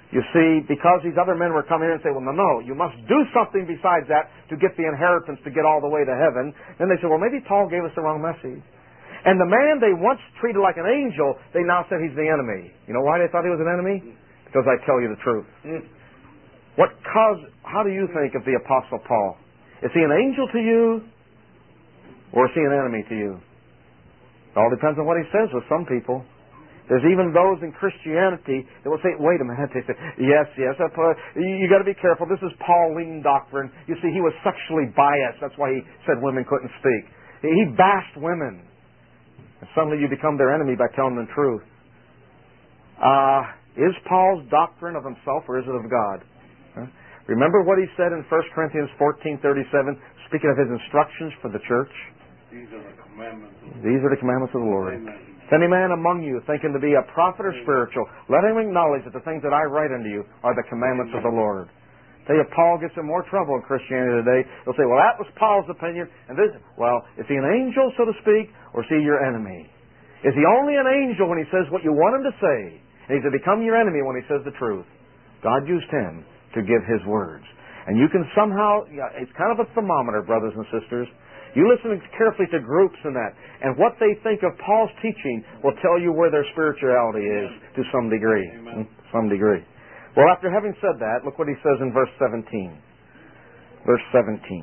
Speaker 1: You see, because these other men were coming in and say, well, no, no, you must do something besides that to get the inheritance to get all the way to heaven. Then they said, well, maybe Paul gave us the wrong message. And the man they once treated like an angel, they now said he's the enemy. You know why they thought he was an enemy? Because I tell you the truth. What cause, how do you think of the Apostle Paul? Is he an angel to you, or is he an enemy to you? It all depends on what he says with some people. There's even those in Christianity that will say, wait a minute, they say, yes, yes, uh, you got to be careful. This is Pauline doctrine. You see, he was sexually biased. That's why he said women couldn't speak. He bashed women. And suddenly you become their enemy by telling them the truth. Uh, is Paul's doctrine of himself or is it of God? Huh? Remember what he said in First Corinthians fourteen thirty-seven, speaking of his instructions for the church?
Speaker 2: These are the commandments of the Lord.
Speaker 1: These are the commandments of the Lord.
Speaker 2: Amen.
Speaker 1: If any man among you thinking to be a prophet or spiritual, let him acknowledge that the things that I write unto you are the commandments of the Lord. Tell you, Paul gets in more trouble in Christianity today. They'll say, well, that was Paul's opinion, and this, well, is he an angel, so to speak, or is he your enemy? Is he only an angel when he says what you want him to say, and he's to become your enemy when he says the truth? God used him to give his words. And you can somehow, yeah, it's kind of a thermometer, brothers and sisters. You listen carefully to groups and that, and what they think of Paul's teaching will tell you where their spirituality is to some degree.
Speaker 2: Amen.
Speaker 1: Some degree. Well, after having said that, look what he says in verse seventeen. Verse seventeen.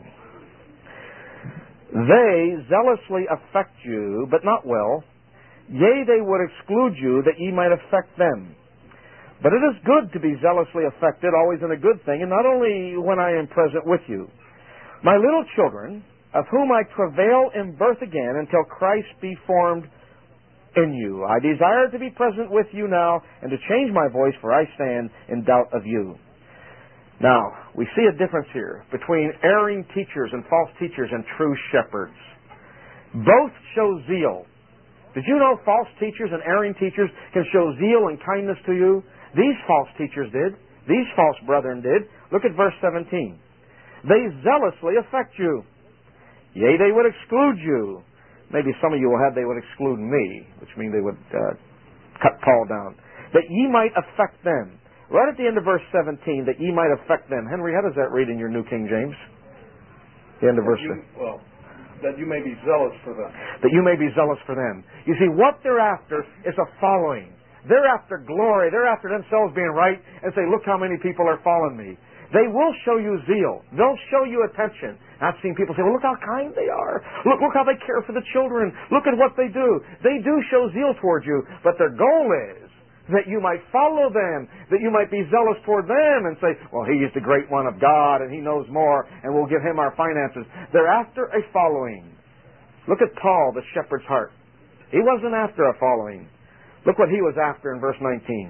Speaker 1: They zealously affect you, but not well. Yea, they would exclude you, that ye might affect them. But it is good to be zealously affected, always in a good thing, and not only when I am present with you. My little children, of whom I travail in birth again until Christ be formed in you. I desire to be present with you now and to change my voice, for I stand in doubt of you. Now, we see a difference here between erring teachers and false teachers and true shepherds. Both show zeal. Did you know false teachers and erring teachers can show zeal and kindness to you? These false teachers did. These false brethren did. Look at verse seventeen. They zealously affect you. Yea, they would exclude you. Maybe some of you will have, they would exclude me, which means they would uh, cut Paul down. That ye might affect them. Right at the end of verse seventeen, that ye might affect them. Henry, how does that read in your New King James? The end of verse
Speaker 2: you, well, that you may be zealous for them.
Speaker 1: That you may be zealous for them. You see, what they're after is a following. They're after glory. They're after themselves being right and say, look how many people are following me. They will show you zeal. They'll show you attention. I've seen people say, well, look how kind they are. Look, look how they care for the children. Look at what they do. They do show zeal towards you, but their goal is that you might follow them, that you might be zealous toward them and say, well, he is the great one of God and he knows more and we'll give him our finances. They're after a following. Look at Paul, the shepherd's heart. He wasn't after a following. Look what he was after in verse nineteen.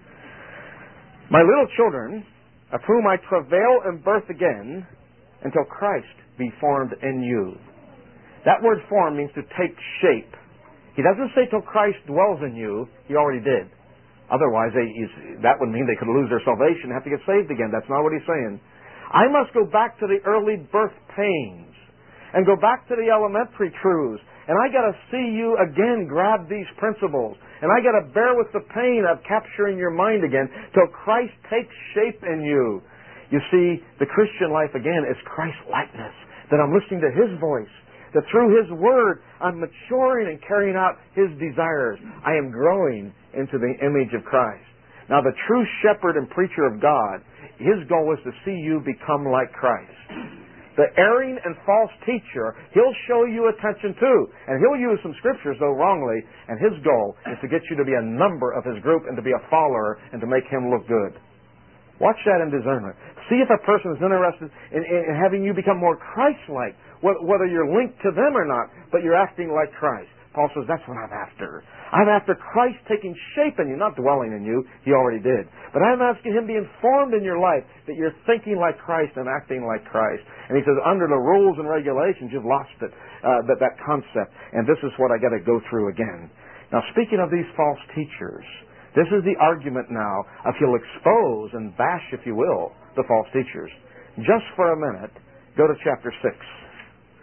Speaker 1: My little children, of whom I travail in birth again, until Christ be formed in you. That word form means to take shape. He doesn't say till Christ dwells in you. He already did. Otherwise, they, that would mean they could lose their salvation and have to get saved again. That's not what he's saying. I must go back to the early birth pains and go back to the elementary truths. And I got to see you again grab these principles. And I got to bear with the pain of capturing your mind again till Christ takes shape in you. You see, the Christian life again is Christ-likeness. That I'm listening to His voice. That through His Word, I'm maturing and carrying out His desires. I am growing into the image of Christ. Now, the true shepherd and preacher of God, his goal is to see you become like Christ. The erring and false teacher, he'll show you attention too. And he'll use some scriptures, though wrongly, and his goal is to get you to be a number of his group and to be a follower and to make him look good. Watch that in discernment. See if a person is interested in, in having you become more Christ-like, whether you're linked to them or not, but you're acting like Christ. Paul says, that's what I'm after. I'm after Christ taking shape in you, not dwelling in you. He already did. But I'm asking Him to be informed in your life, that you're thinking like Christ and acting like Christ. And he says, under the rules and regulations, you've lost it, uh, that, that concept. And this is what I got to go through again. Now, speaking of these false teachers, this is the argument now of he'll expose and bash, if you will, the false teachers. Just for a minute, go to chapter six.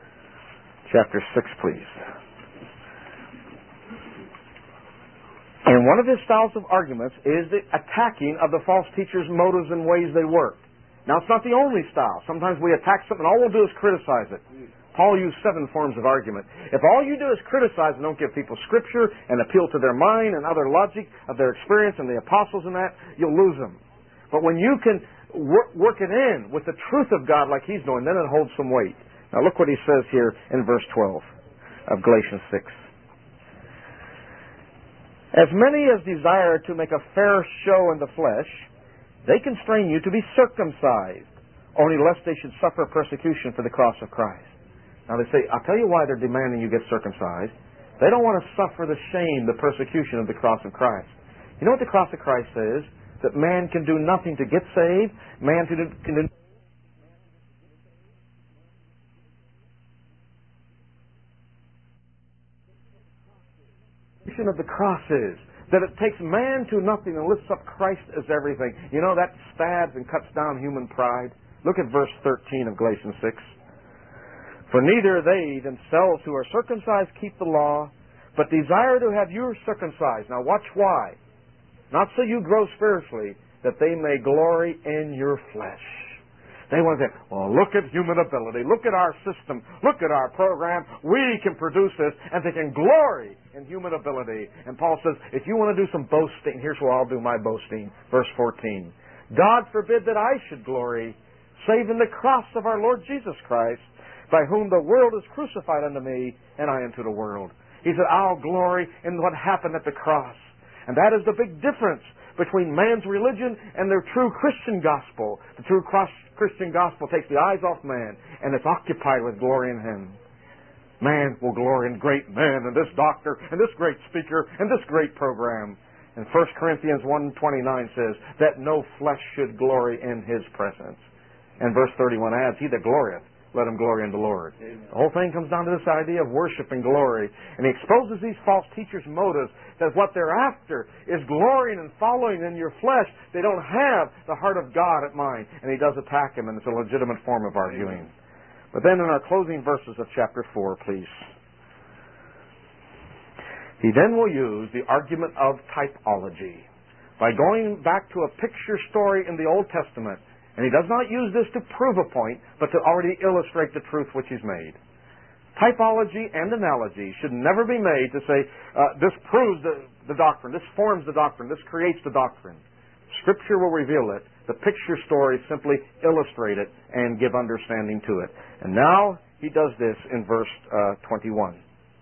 Speaker 1: Chapter six, please. And one of his styles of arguments is the attacking of the false teachers' motives and ways they work. Now, it's not the only style. Sometimes we attack something, all we'll do is criticize it. Paul used seven forms of argument. If all you do is criticize and don't give people Scripture and appeal to their mind and other logic of their experience and the apostles and that, you'll lose them. But when you can work, work it in with the truth of God like he's doing, then it holds some weight. Now, look what he says here in verse twelve of Galatians six. As many as desire to make a fair show in the flesh, they constrain you to be circumcised, only lest they should suffer persecution for the cross of Christ. Now they say, I'll tell you why they're demanding you get circumcised. They don't want to suffer the shame, the persecution of the cross of Christ. You know what the cross of Christ says? That man can do nothing to get saved. Man can do, can do of the cross is that it takes man to nothing and lifts up Christ as everything. You know, that stabs and cuts down human pride. Look at verse thirteen of Galatians six. For neither they themselves who are circumcised keep the law, but desire to have you circumcised. Now watch why. Not so you grow spiritually, that they may glory in your flesh. They want to say, well, look at human ability. Look at our system. Look at our program. We can produce this, and they can glory in human ability. And Paul says, if you want to do some boasting, here's where I'll do my boasting. Verse fourteen. God forbid that I should glory, save in the cross of our Lord Jesus Christ, by whom the world is crucified unto me, and I unto the world. He said, I'll glory in what happened at the cross. And that is the big difference between man's religion and their true Christian gospel. The true Christian gospel takes the eyes off man, and it's occupied with glory in him. Man will glory in great men, and this doctor, and this great speaker, and this great program. And First Corinthians one twenty-nine says that no flesh should glory in his presence. And verse thirty-one adds, he that glorieth, let him glory in the Lord. Amen. The whole thing comes down to this idea of worship and glory. And he exposes these false teachers' motives, that what they're after is glorying and following in your flesh. They don't have the heart of God at mind. And he does attack them, and it's a legitimate form of arguing. But then in our closing verses of chapter four, please. He then will use the argument of typology by going back to a picture story in the Old Testament. And he does not use this to prove a point, but to already illustrate the truth which he's made. Typology and analogy should never be made to say, uh, this proves the, the doctrine, this forms the doctrine, this creates the doctrine. Scripture will reveal it. The picture stories simply illustrate it and give understanding to it. And now he does this in verse uh, twenty-one.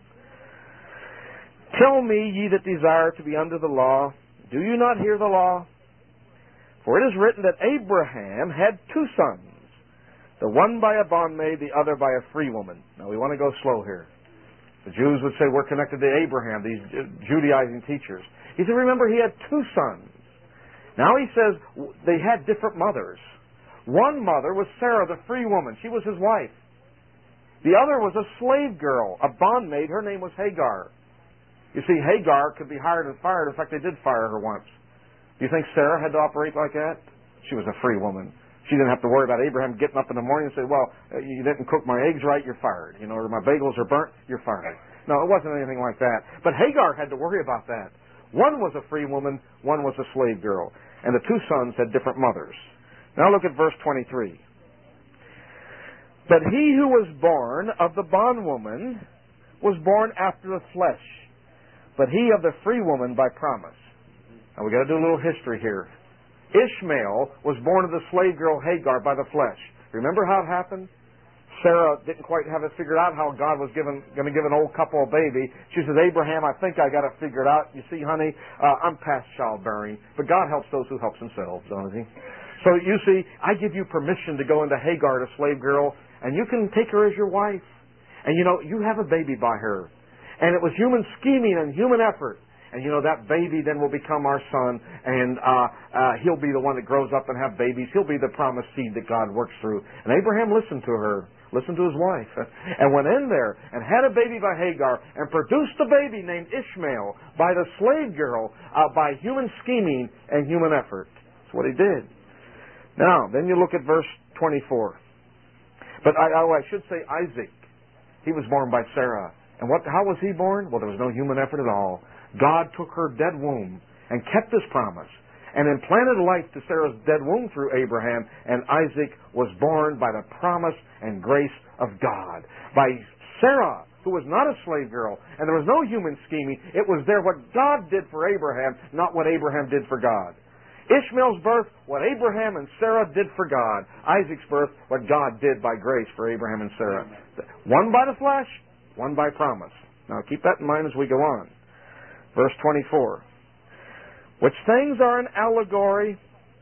Speaker 1: Tell me, ye that desire to be under the law, do you not hear the law? For it is written that Abraham had two sons, the one by a bondmaid, the other by a free woman. Now, we want to go slow here. The Jews would say we're connected to Abraham, these Judaizing teachers. He said, remember, he had two sons. Now he says they had different mothers. One mother was Sarah, the free woman. She was his wife. The other was a slave girl, a bondmaid. Her name was Hagar. You see, Hagar could be hired and fired. In fact, they did fire her once. Do you think Sarah had to operate like that? She was a free woman. She didn't have to worry about Abraham getting up in the morning and say, well, you didn't cook my eggs right, you're fired. You know, or my bagels are burnt, you're fired. No, it wasn't anything like that. But Hagar had to worry about that. One was a free woman, one was a slave girl. And the two sons had different mothers. Now look at verse twenty-three. But he who was born of the bondwoman was born after the flesh, but he of the free woman by promise. Now we've got to do a little history here. Ishmael was born of the slave girl Hagar by the flesh. Remember how it happened? Sarah didn't quite have it figured out how God was given, going to give an old couple a baby. She says, Abraham, I think I got it figured out. You see, honey, uh, I'm past childbearing. But God helps those who help themselves, doesn't he? So you see, I give you permission to go into Hagar, the slave girl, and you can take her as your wife. And you know, you have a baby by her. And it was human scheming and human effort. And you know, that baby then will become our son, and uh, uh, he'll be the one that grows up and have babies. He'll be the promised seed that God works through. And Abraham listened to her, listened to his wife, and went in there and had a baby by Hagar and produced a baby named Ishmael by the slave girl uh, by human scheming and human effort. That's what he did. Now, then you look at verse twenty-four. But I, oh, I should say Isaac. He was born by Sarah. And what? How was he born? Well, there was no human effort at all. God took her dead womb and kept His promise and implanted life to Sarah's dead womb through Abraham, and Isaac was born by the promise and grace of God. By Sarah, who was not a slave girl, and there was no human scheming. It was there what God did for Abraham, not what Abraham did for God. Ishmael's birth, what Abraham and Sarah did for God. Isaac's birth, what God did by grace for Abraham and Sarah. One by the flesh, one by promise. Now keep that in mind as we go on. Verse twenty-four. Which things are an allegory,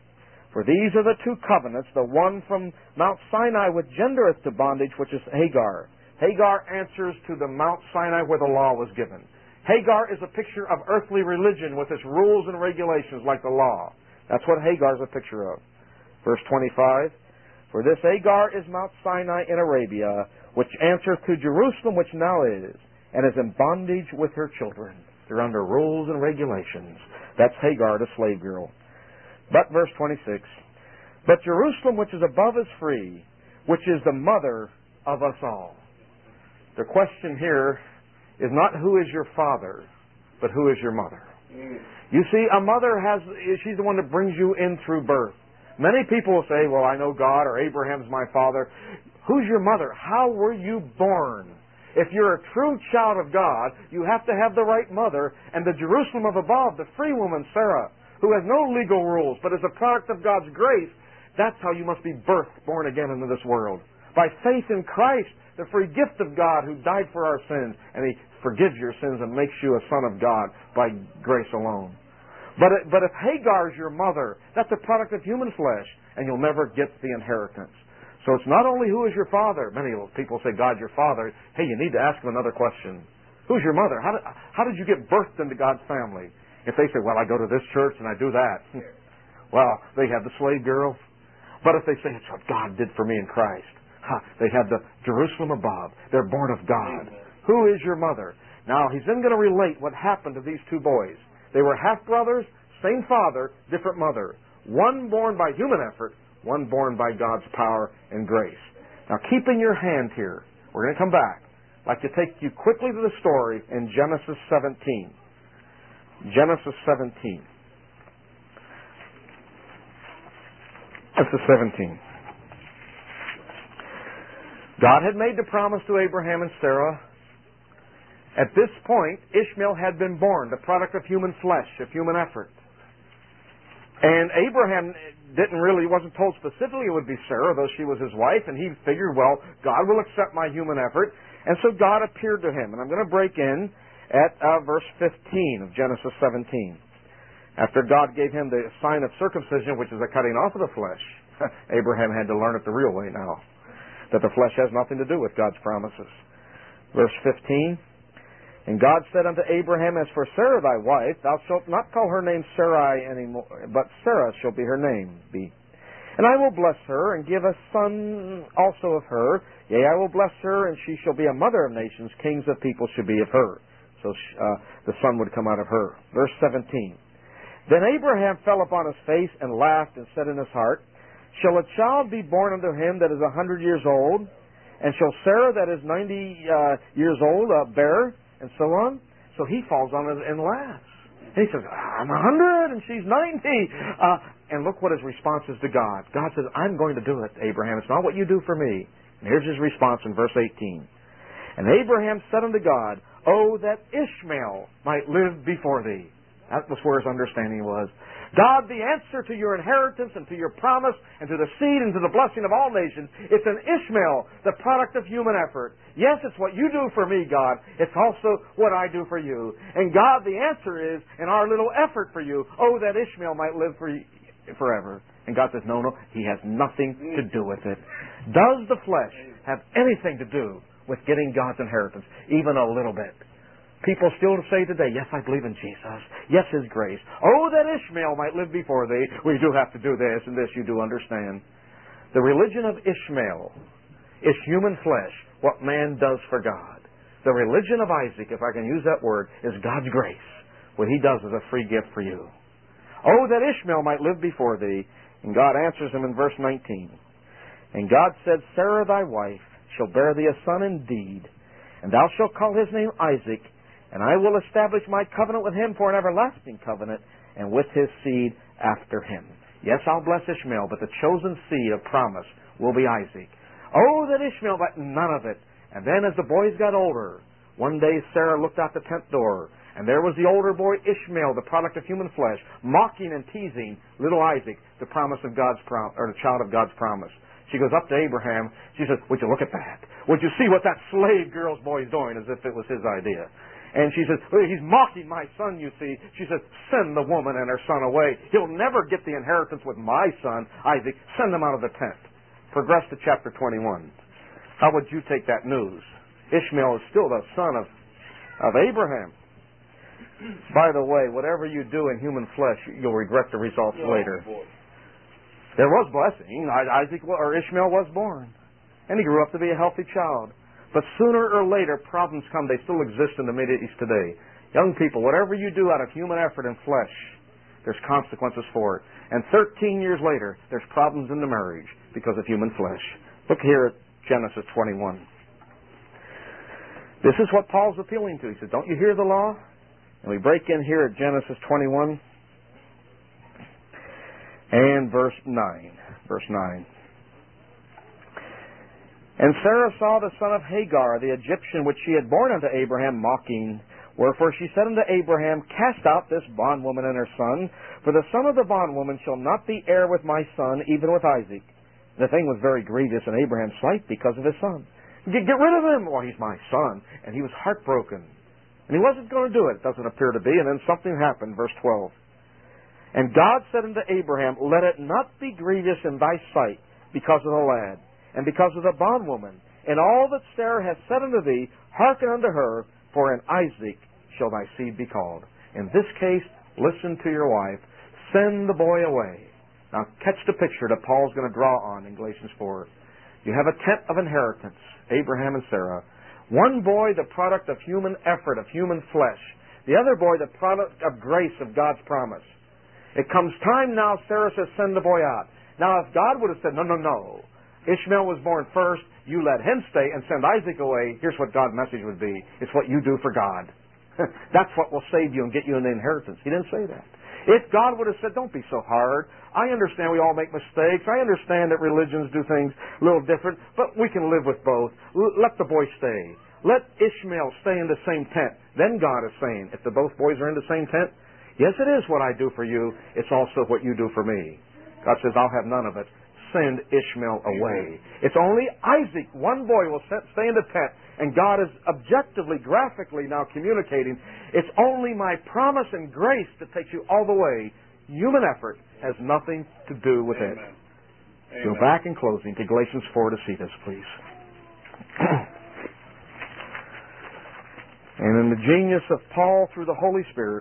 Speaker 1: for these are the two covenants, the one from Mount Sinai which gendereth to bondage, which is Hagar. Hagar answers to the Mount Sinai where the law was given. Hagar is a picture of earthly religion with its rules and regulations like the law. That's what Hagar is a picture of. Verse twenty-five, for this Hagar is Mount Sinai in Arabia, which answereth to Jerusalem which now is, and is in bondage with her children. They're under rules and regulations. That's Hagar, the slave girl. But, verse twenty-six, but Jerusalem which is above is free, which is the mother of us all. The question here is not who is your father, but who is your mother. Mm. You see, a mother has, she's the one that brings you in through birth. Many people will say, well, I know God, or Abraham's my father. Who's your mother? How were you born? If you're a true child of God, you have to have the right mother, and the Jerusalem of above, the free woman Sarah, who has no legal rules, but is a product of God's grace, that's how you must be birthed, born again into this world. By faith in Christ, the free gift of God who died for our sins, and He forgives your sins and makes you a son of God by grace alone. But, it, but if Hagar is your mother, that's a product of human flesh, and you'll never get the inheritance. So it's not only who is your father. Many people say God's your father. Hey, you need to ask them another question. Who's your mother? How did, how did you get birthed into God's family? If they say, well, I go to this church and I do that. Well, they have the slave girl. But if they say, it's what God did for me in Christ. Huh, they have the Jerusalem above. They're born of God. Who is your mother? Now, he's then going to relate what happened to these two boys. They were half-brothers, same father, different mother. One born by human effort, one born by God's power and grace. Now keep in your hand here. We're going to come back. I'd like to take you quickly to the story in Genesis seventeen. Genesis seventeen. Genesis seventeen. God had made the promise to Abraham and Sarah. At this point, Ishmael had been born, the product of human flesh, of human effort. And Abraham didn't really, wasn't told specifically it would be Sarah, though she was his wife, and he figured, well, God will accept my human effort. And so God appeared to him. And I'm going to break in at uh, verse fifteen of Genesis seventeen. After God gave him the sign of circumcision, which is the cutting off of the flesh, Abraham had to learn it the real way now, that the flesh has nothing to do with God's promises. Verse fifteen, and God said unto Abraham, as for Sarah thy wife, thou shalt not call her name Sarai any more, but Sarah shall be her name. Be. And I will bless her, and give a son also of her. Yea, I will bless her, and she shall be a mother of nations. Kings of people shall be of her. So uh, the son would come out of her. Verse seventeen. Then Abraham fell upon his face, and laughed, and said in his heart, shall a child be born unto him that is a hundred years old? And shall Sarah that is ninety uh, years old uh, bear? And so on. So he falls on it and laughs. And he says, I'm a hundred and she's ninety. Uh, and look what his response is to God. God says, I'm going to do it, Abraham. It's not what you do for me. And here's his response in verse eighteen. And Abraham said unto God, oh, that Ishmael might live before thee. That was where his understanding was. God, the answer to your inheritance and to your promise and to the seed and to the blessing of all nations, it's an Ishmael, the product of human effort. Yes, it's what you do for me, God. It's also what I do for you. And God, the answer is in our little effort for you, oh, that Ishmael might live for you forever. And God says, no, no, he has nothing to do with it. Does the flesh have anything to do with getting God's inheritance? Even a little bit. People still say today, yes, I believe in Jesus. Yes, His grace. Oh, that Ishmael might live before thee. We do have to do this and this, you do understand. The religion of Ishmael is human flesh, what man does for God. The religion of Isaac, if I can use that word, is God's grace. What He does is a free gift for you. Oh, that Ishmael might live before thee. And God answers him in verse nineteen. And God said, Sarah thy wife shall bear thee a son indeed, and thou shalt call his name Isaac, And I will establish my covenant with him for an everlasting covenant, and with his seed after him. Yes, I'll bless Ishmael, but the chosen seed of promise will be Isaac. Oh, that Ishmael, but none of it. And then as the boys got older, one day Sarah looked out the tent door, and there was the older boy Ishmael, the product of human flesh, mocking and teasing little Isaac, the promise of God's prom- or the child of God's promise. She goes up to Abraham. She says, "Would you look at that? Would you see what that slave girl's boy's doing?" As if it was his idea. And she says, "Well, he's mocking my son, you see." She says, "Send the woman and her son away. He'll never get the inheritance with my son, Isaac. Send them out of the tent." Progress to chapter twenty-one. How would you take that news? Ishmael is still the son of, of Abraham. By the way, whatever you do in human flesh, you'll regret the results
Speaker 2: Oh,
Speaker 1: later.
Speaker 2: boy.
Speaker 1: There was blessing. Isaac or Ishmael was born, and he grew up to be a healthy child. But sooner or later, problems come. They still exist in the Middle East today. Young people, whatever you do out of human effort and flesh, there's consequences for it. And thirteen years later, there's problems in the marriage because of human flesh. Look here at Genesis twenty-one. This is what Paul's appealing to. He said, don't you hear the law? And we break in here at Genesis twenty-one and verse nine. Verse nine. And Sarah saw the son of Hagar, the Egyptian, which she had borne unto Abraham, mocking. Wherefore she said unto Abraham, Cast out this bondwoman and her son, for the son of the bondwoman shall not be heir with my son, even with Isaac. The thing was very grievous in Abraham's sight because of his son. Get, get rid of him! Well, he's my son. And he was heartbroken. And he wasn't going to do it, it doesn't appear to be. And then something happened, verse twelve. And God said unto Abraham, Let it not be grievous in thy sight because of the lad, and because of the bondwoman, and all that Sarah hath said unto thee, hearken unto her, for in Isaac shall thy seed be called. In this case, listen to your wife. Send the boy away. Now, catch the picture that Paul's going to draw on in Galatians four. You have a tent of inheritance, Abraham and Sarah. One boy, the product of human effort, of human flesh. The other boy, the product of grace of God's promise. It comes time now, Sarah says, send the boy out. Now, if God would have said, no, no, no, Ishmael was born first, you let him stay and send Isaac away, here's what God's message would be. It's what you do for God. That's what will save you and get you an inheritance. He didn't say that. If God would have said, don't be so hard. I understand we all make mistakes. I understand that religions do things a little different, but we can live with both. L- let the boy stay. Let Ishmael stay in the same tent. Then God is saying, if the both boys are in the same tent, yes, it is what I do for you. It's also what you do for me. God says, I'll have none of it. Send Ishmael away. It's only Isaac, one boy, will stay in the tent. And God is objectively, graphically now communicating, it's only my promise and grace that takes you all the way. Human effort has nothing to do with
Speaker 2: Amen.
Speaker 1: it.
Speaker 2: Amen.
Speaker 1: Go back in closing to Galatians four to see this, please. And in the genius of Paul through the Holy Spirit,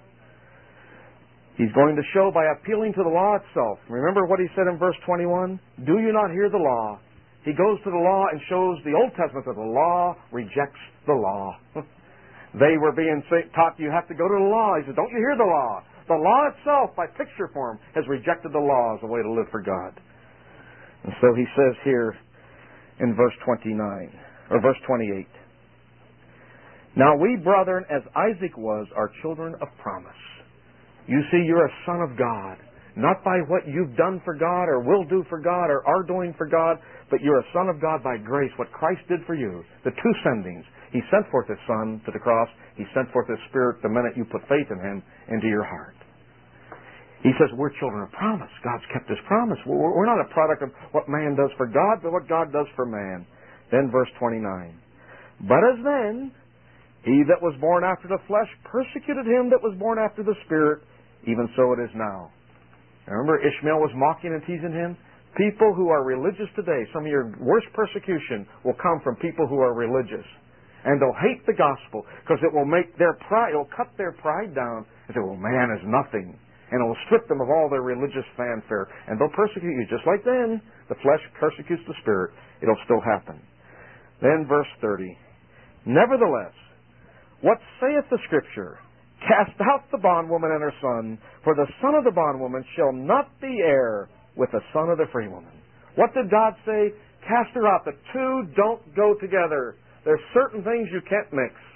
Speaker 1: he's going to show by appealing to the law itself. Remember what he said in verse twenty-one? Do you not hear the law? He goes to the law and shows the Old Testament that the law rejects the law. They were being taught you have to go to the law. He said, don't you hear the law? The law itself, by picture form, has rejected the law as a way to live for God. And so he says here in verse twenty-nine, or verse twenty-eight, Now we, brethren, as Isaac was, are children of promise. You see, you're a son of God, not by what you've done for God or will do for God or are doing for God, but you're a son of God by grace, what Christ did for you. The two sendings. He sent forth His Son to the cross. He sent forth His Spirit the minute you put faith in Him into your heart. He says we're children of promise. God's kept His promise. We're not a product of what man does for God, but what God does for man. Then verse twenty-nine. But as then, he that was born after the flesh persecuted him that was born after the Spirit, even so it is now. Remember, Ishmael was mocking and teasing him? People who are religious today, some of your worst persecution will come from people who are religious. And they'll hate the gospel because it will make their pride, it will cut their pride down and say, well, man is nothing. And it will strip them of all their religious fanfare. And they'll persecute you. Just like then, the flesh persecutes the Spirit. It'll still happen. Then verse thirty. Nevertheless, what saith the Scripture? Cast out the bondwoman and her son, for the son of the bondwoman shall not be heir with the son of the free woman. What did God say? Cast her out. The two don't go together. There's certain things you can't mix.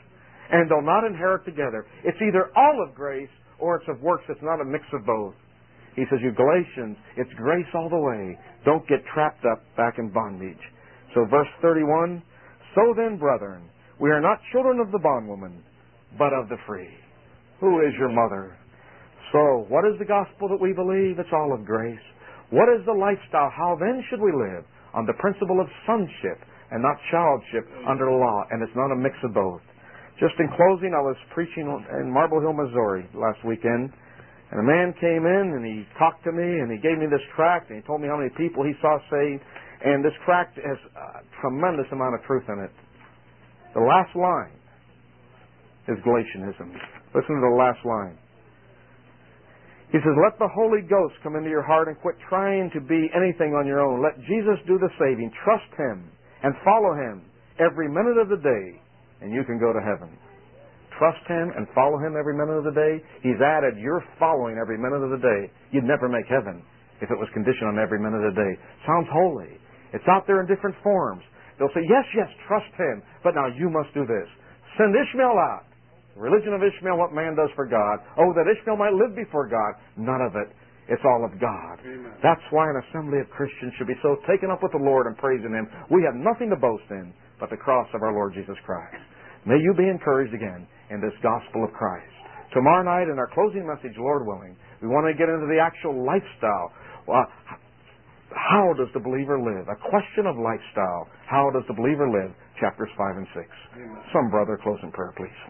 Speaker 1: and they'll not inherit together. It's either all of grace or it's of works. It's not a mix of both. He says, you Galatians, it's grace all the way. Don't get trapped up back in bondage. So verse thirty-one, so then, brethren, we are not children of the bondwoman, but of the free. Who is your mother? So, what is the gospel that we believe? It's all of grace. What is the lifestyle? How then should we live? On the principle of sonship and not childship under the law. And it's not a mix of both. Just in closing, I was preaching in Marble Hill, Missouri last weekend. And a man came in and he talked to me and he gave me this tract and he told me how many people he saw saved. And this tract has a tremendous amount of truth in it. The last line is Galatianism. Listen to the last line. He says, let the Holy Ghost come into your heart and quit trying to be anything on your own. Let Jesus do the saving. Trust Him and follow Him every minute of the day, and you can go to heaven. Trust Him and follow Him every minute of the day. He's added, you're following every minute of the day. You'd never make heaven if it was conditioned on every minute of the day. Sounds holy. It's out there in different forms. They'll say, yes, yes, trust Him, but now you must do this. Send Ishmael out. Religion of Ishmael, what man does for God. Oh, that Ishmael might live before God. None of it. It's all of God.
Speaker 2: Amen.
Speaker 1: That's why an assembly of Christians should be so taken up with the Lord and praising Him. We have nothing to boast in but the cross of our Lord Jesus Christ. May you be encouraged again in this gospel of Christ. Tomorrow night in our closing message, Lord willing, we want to get into the actual lifestyle. Well, how does the believer live? A question of lifestyle. How does the believer live? Chapters five and six.
Speaker 2: Amen.
Speaker 1: Some brother, close in prayer, please.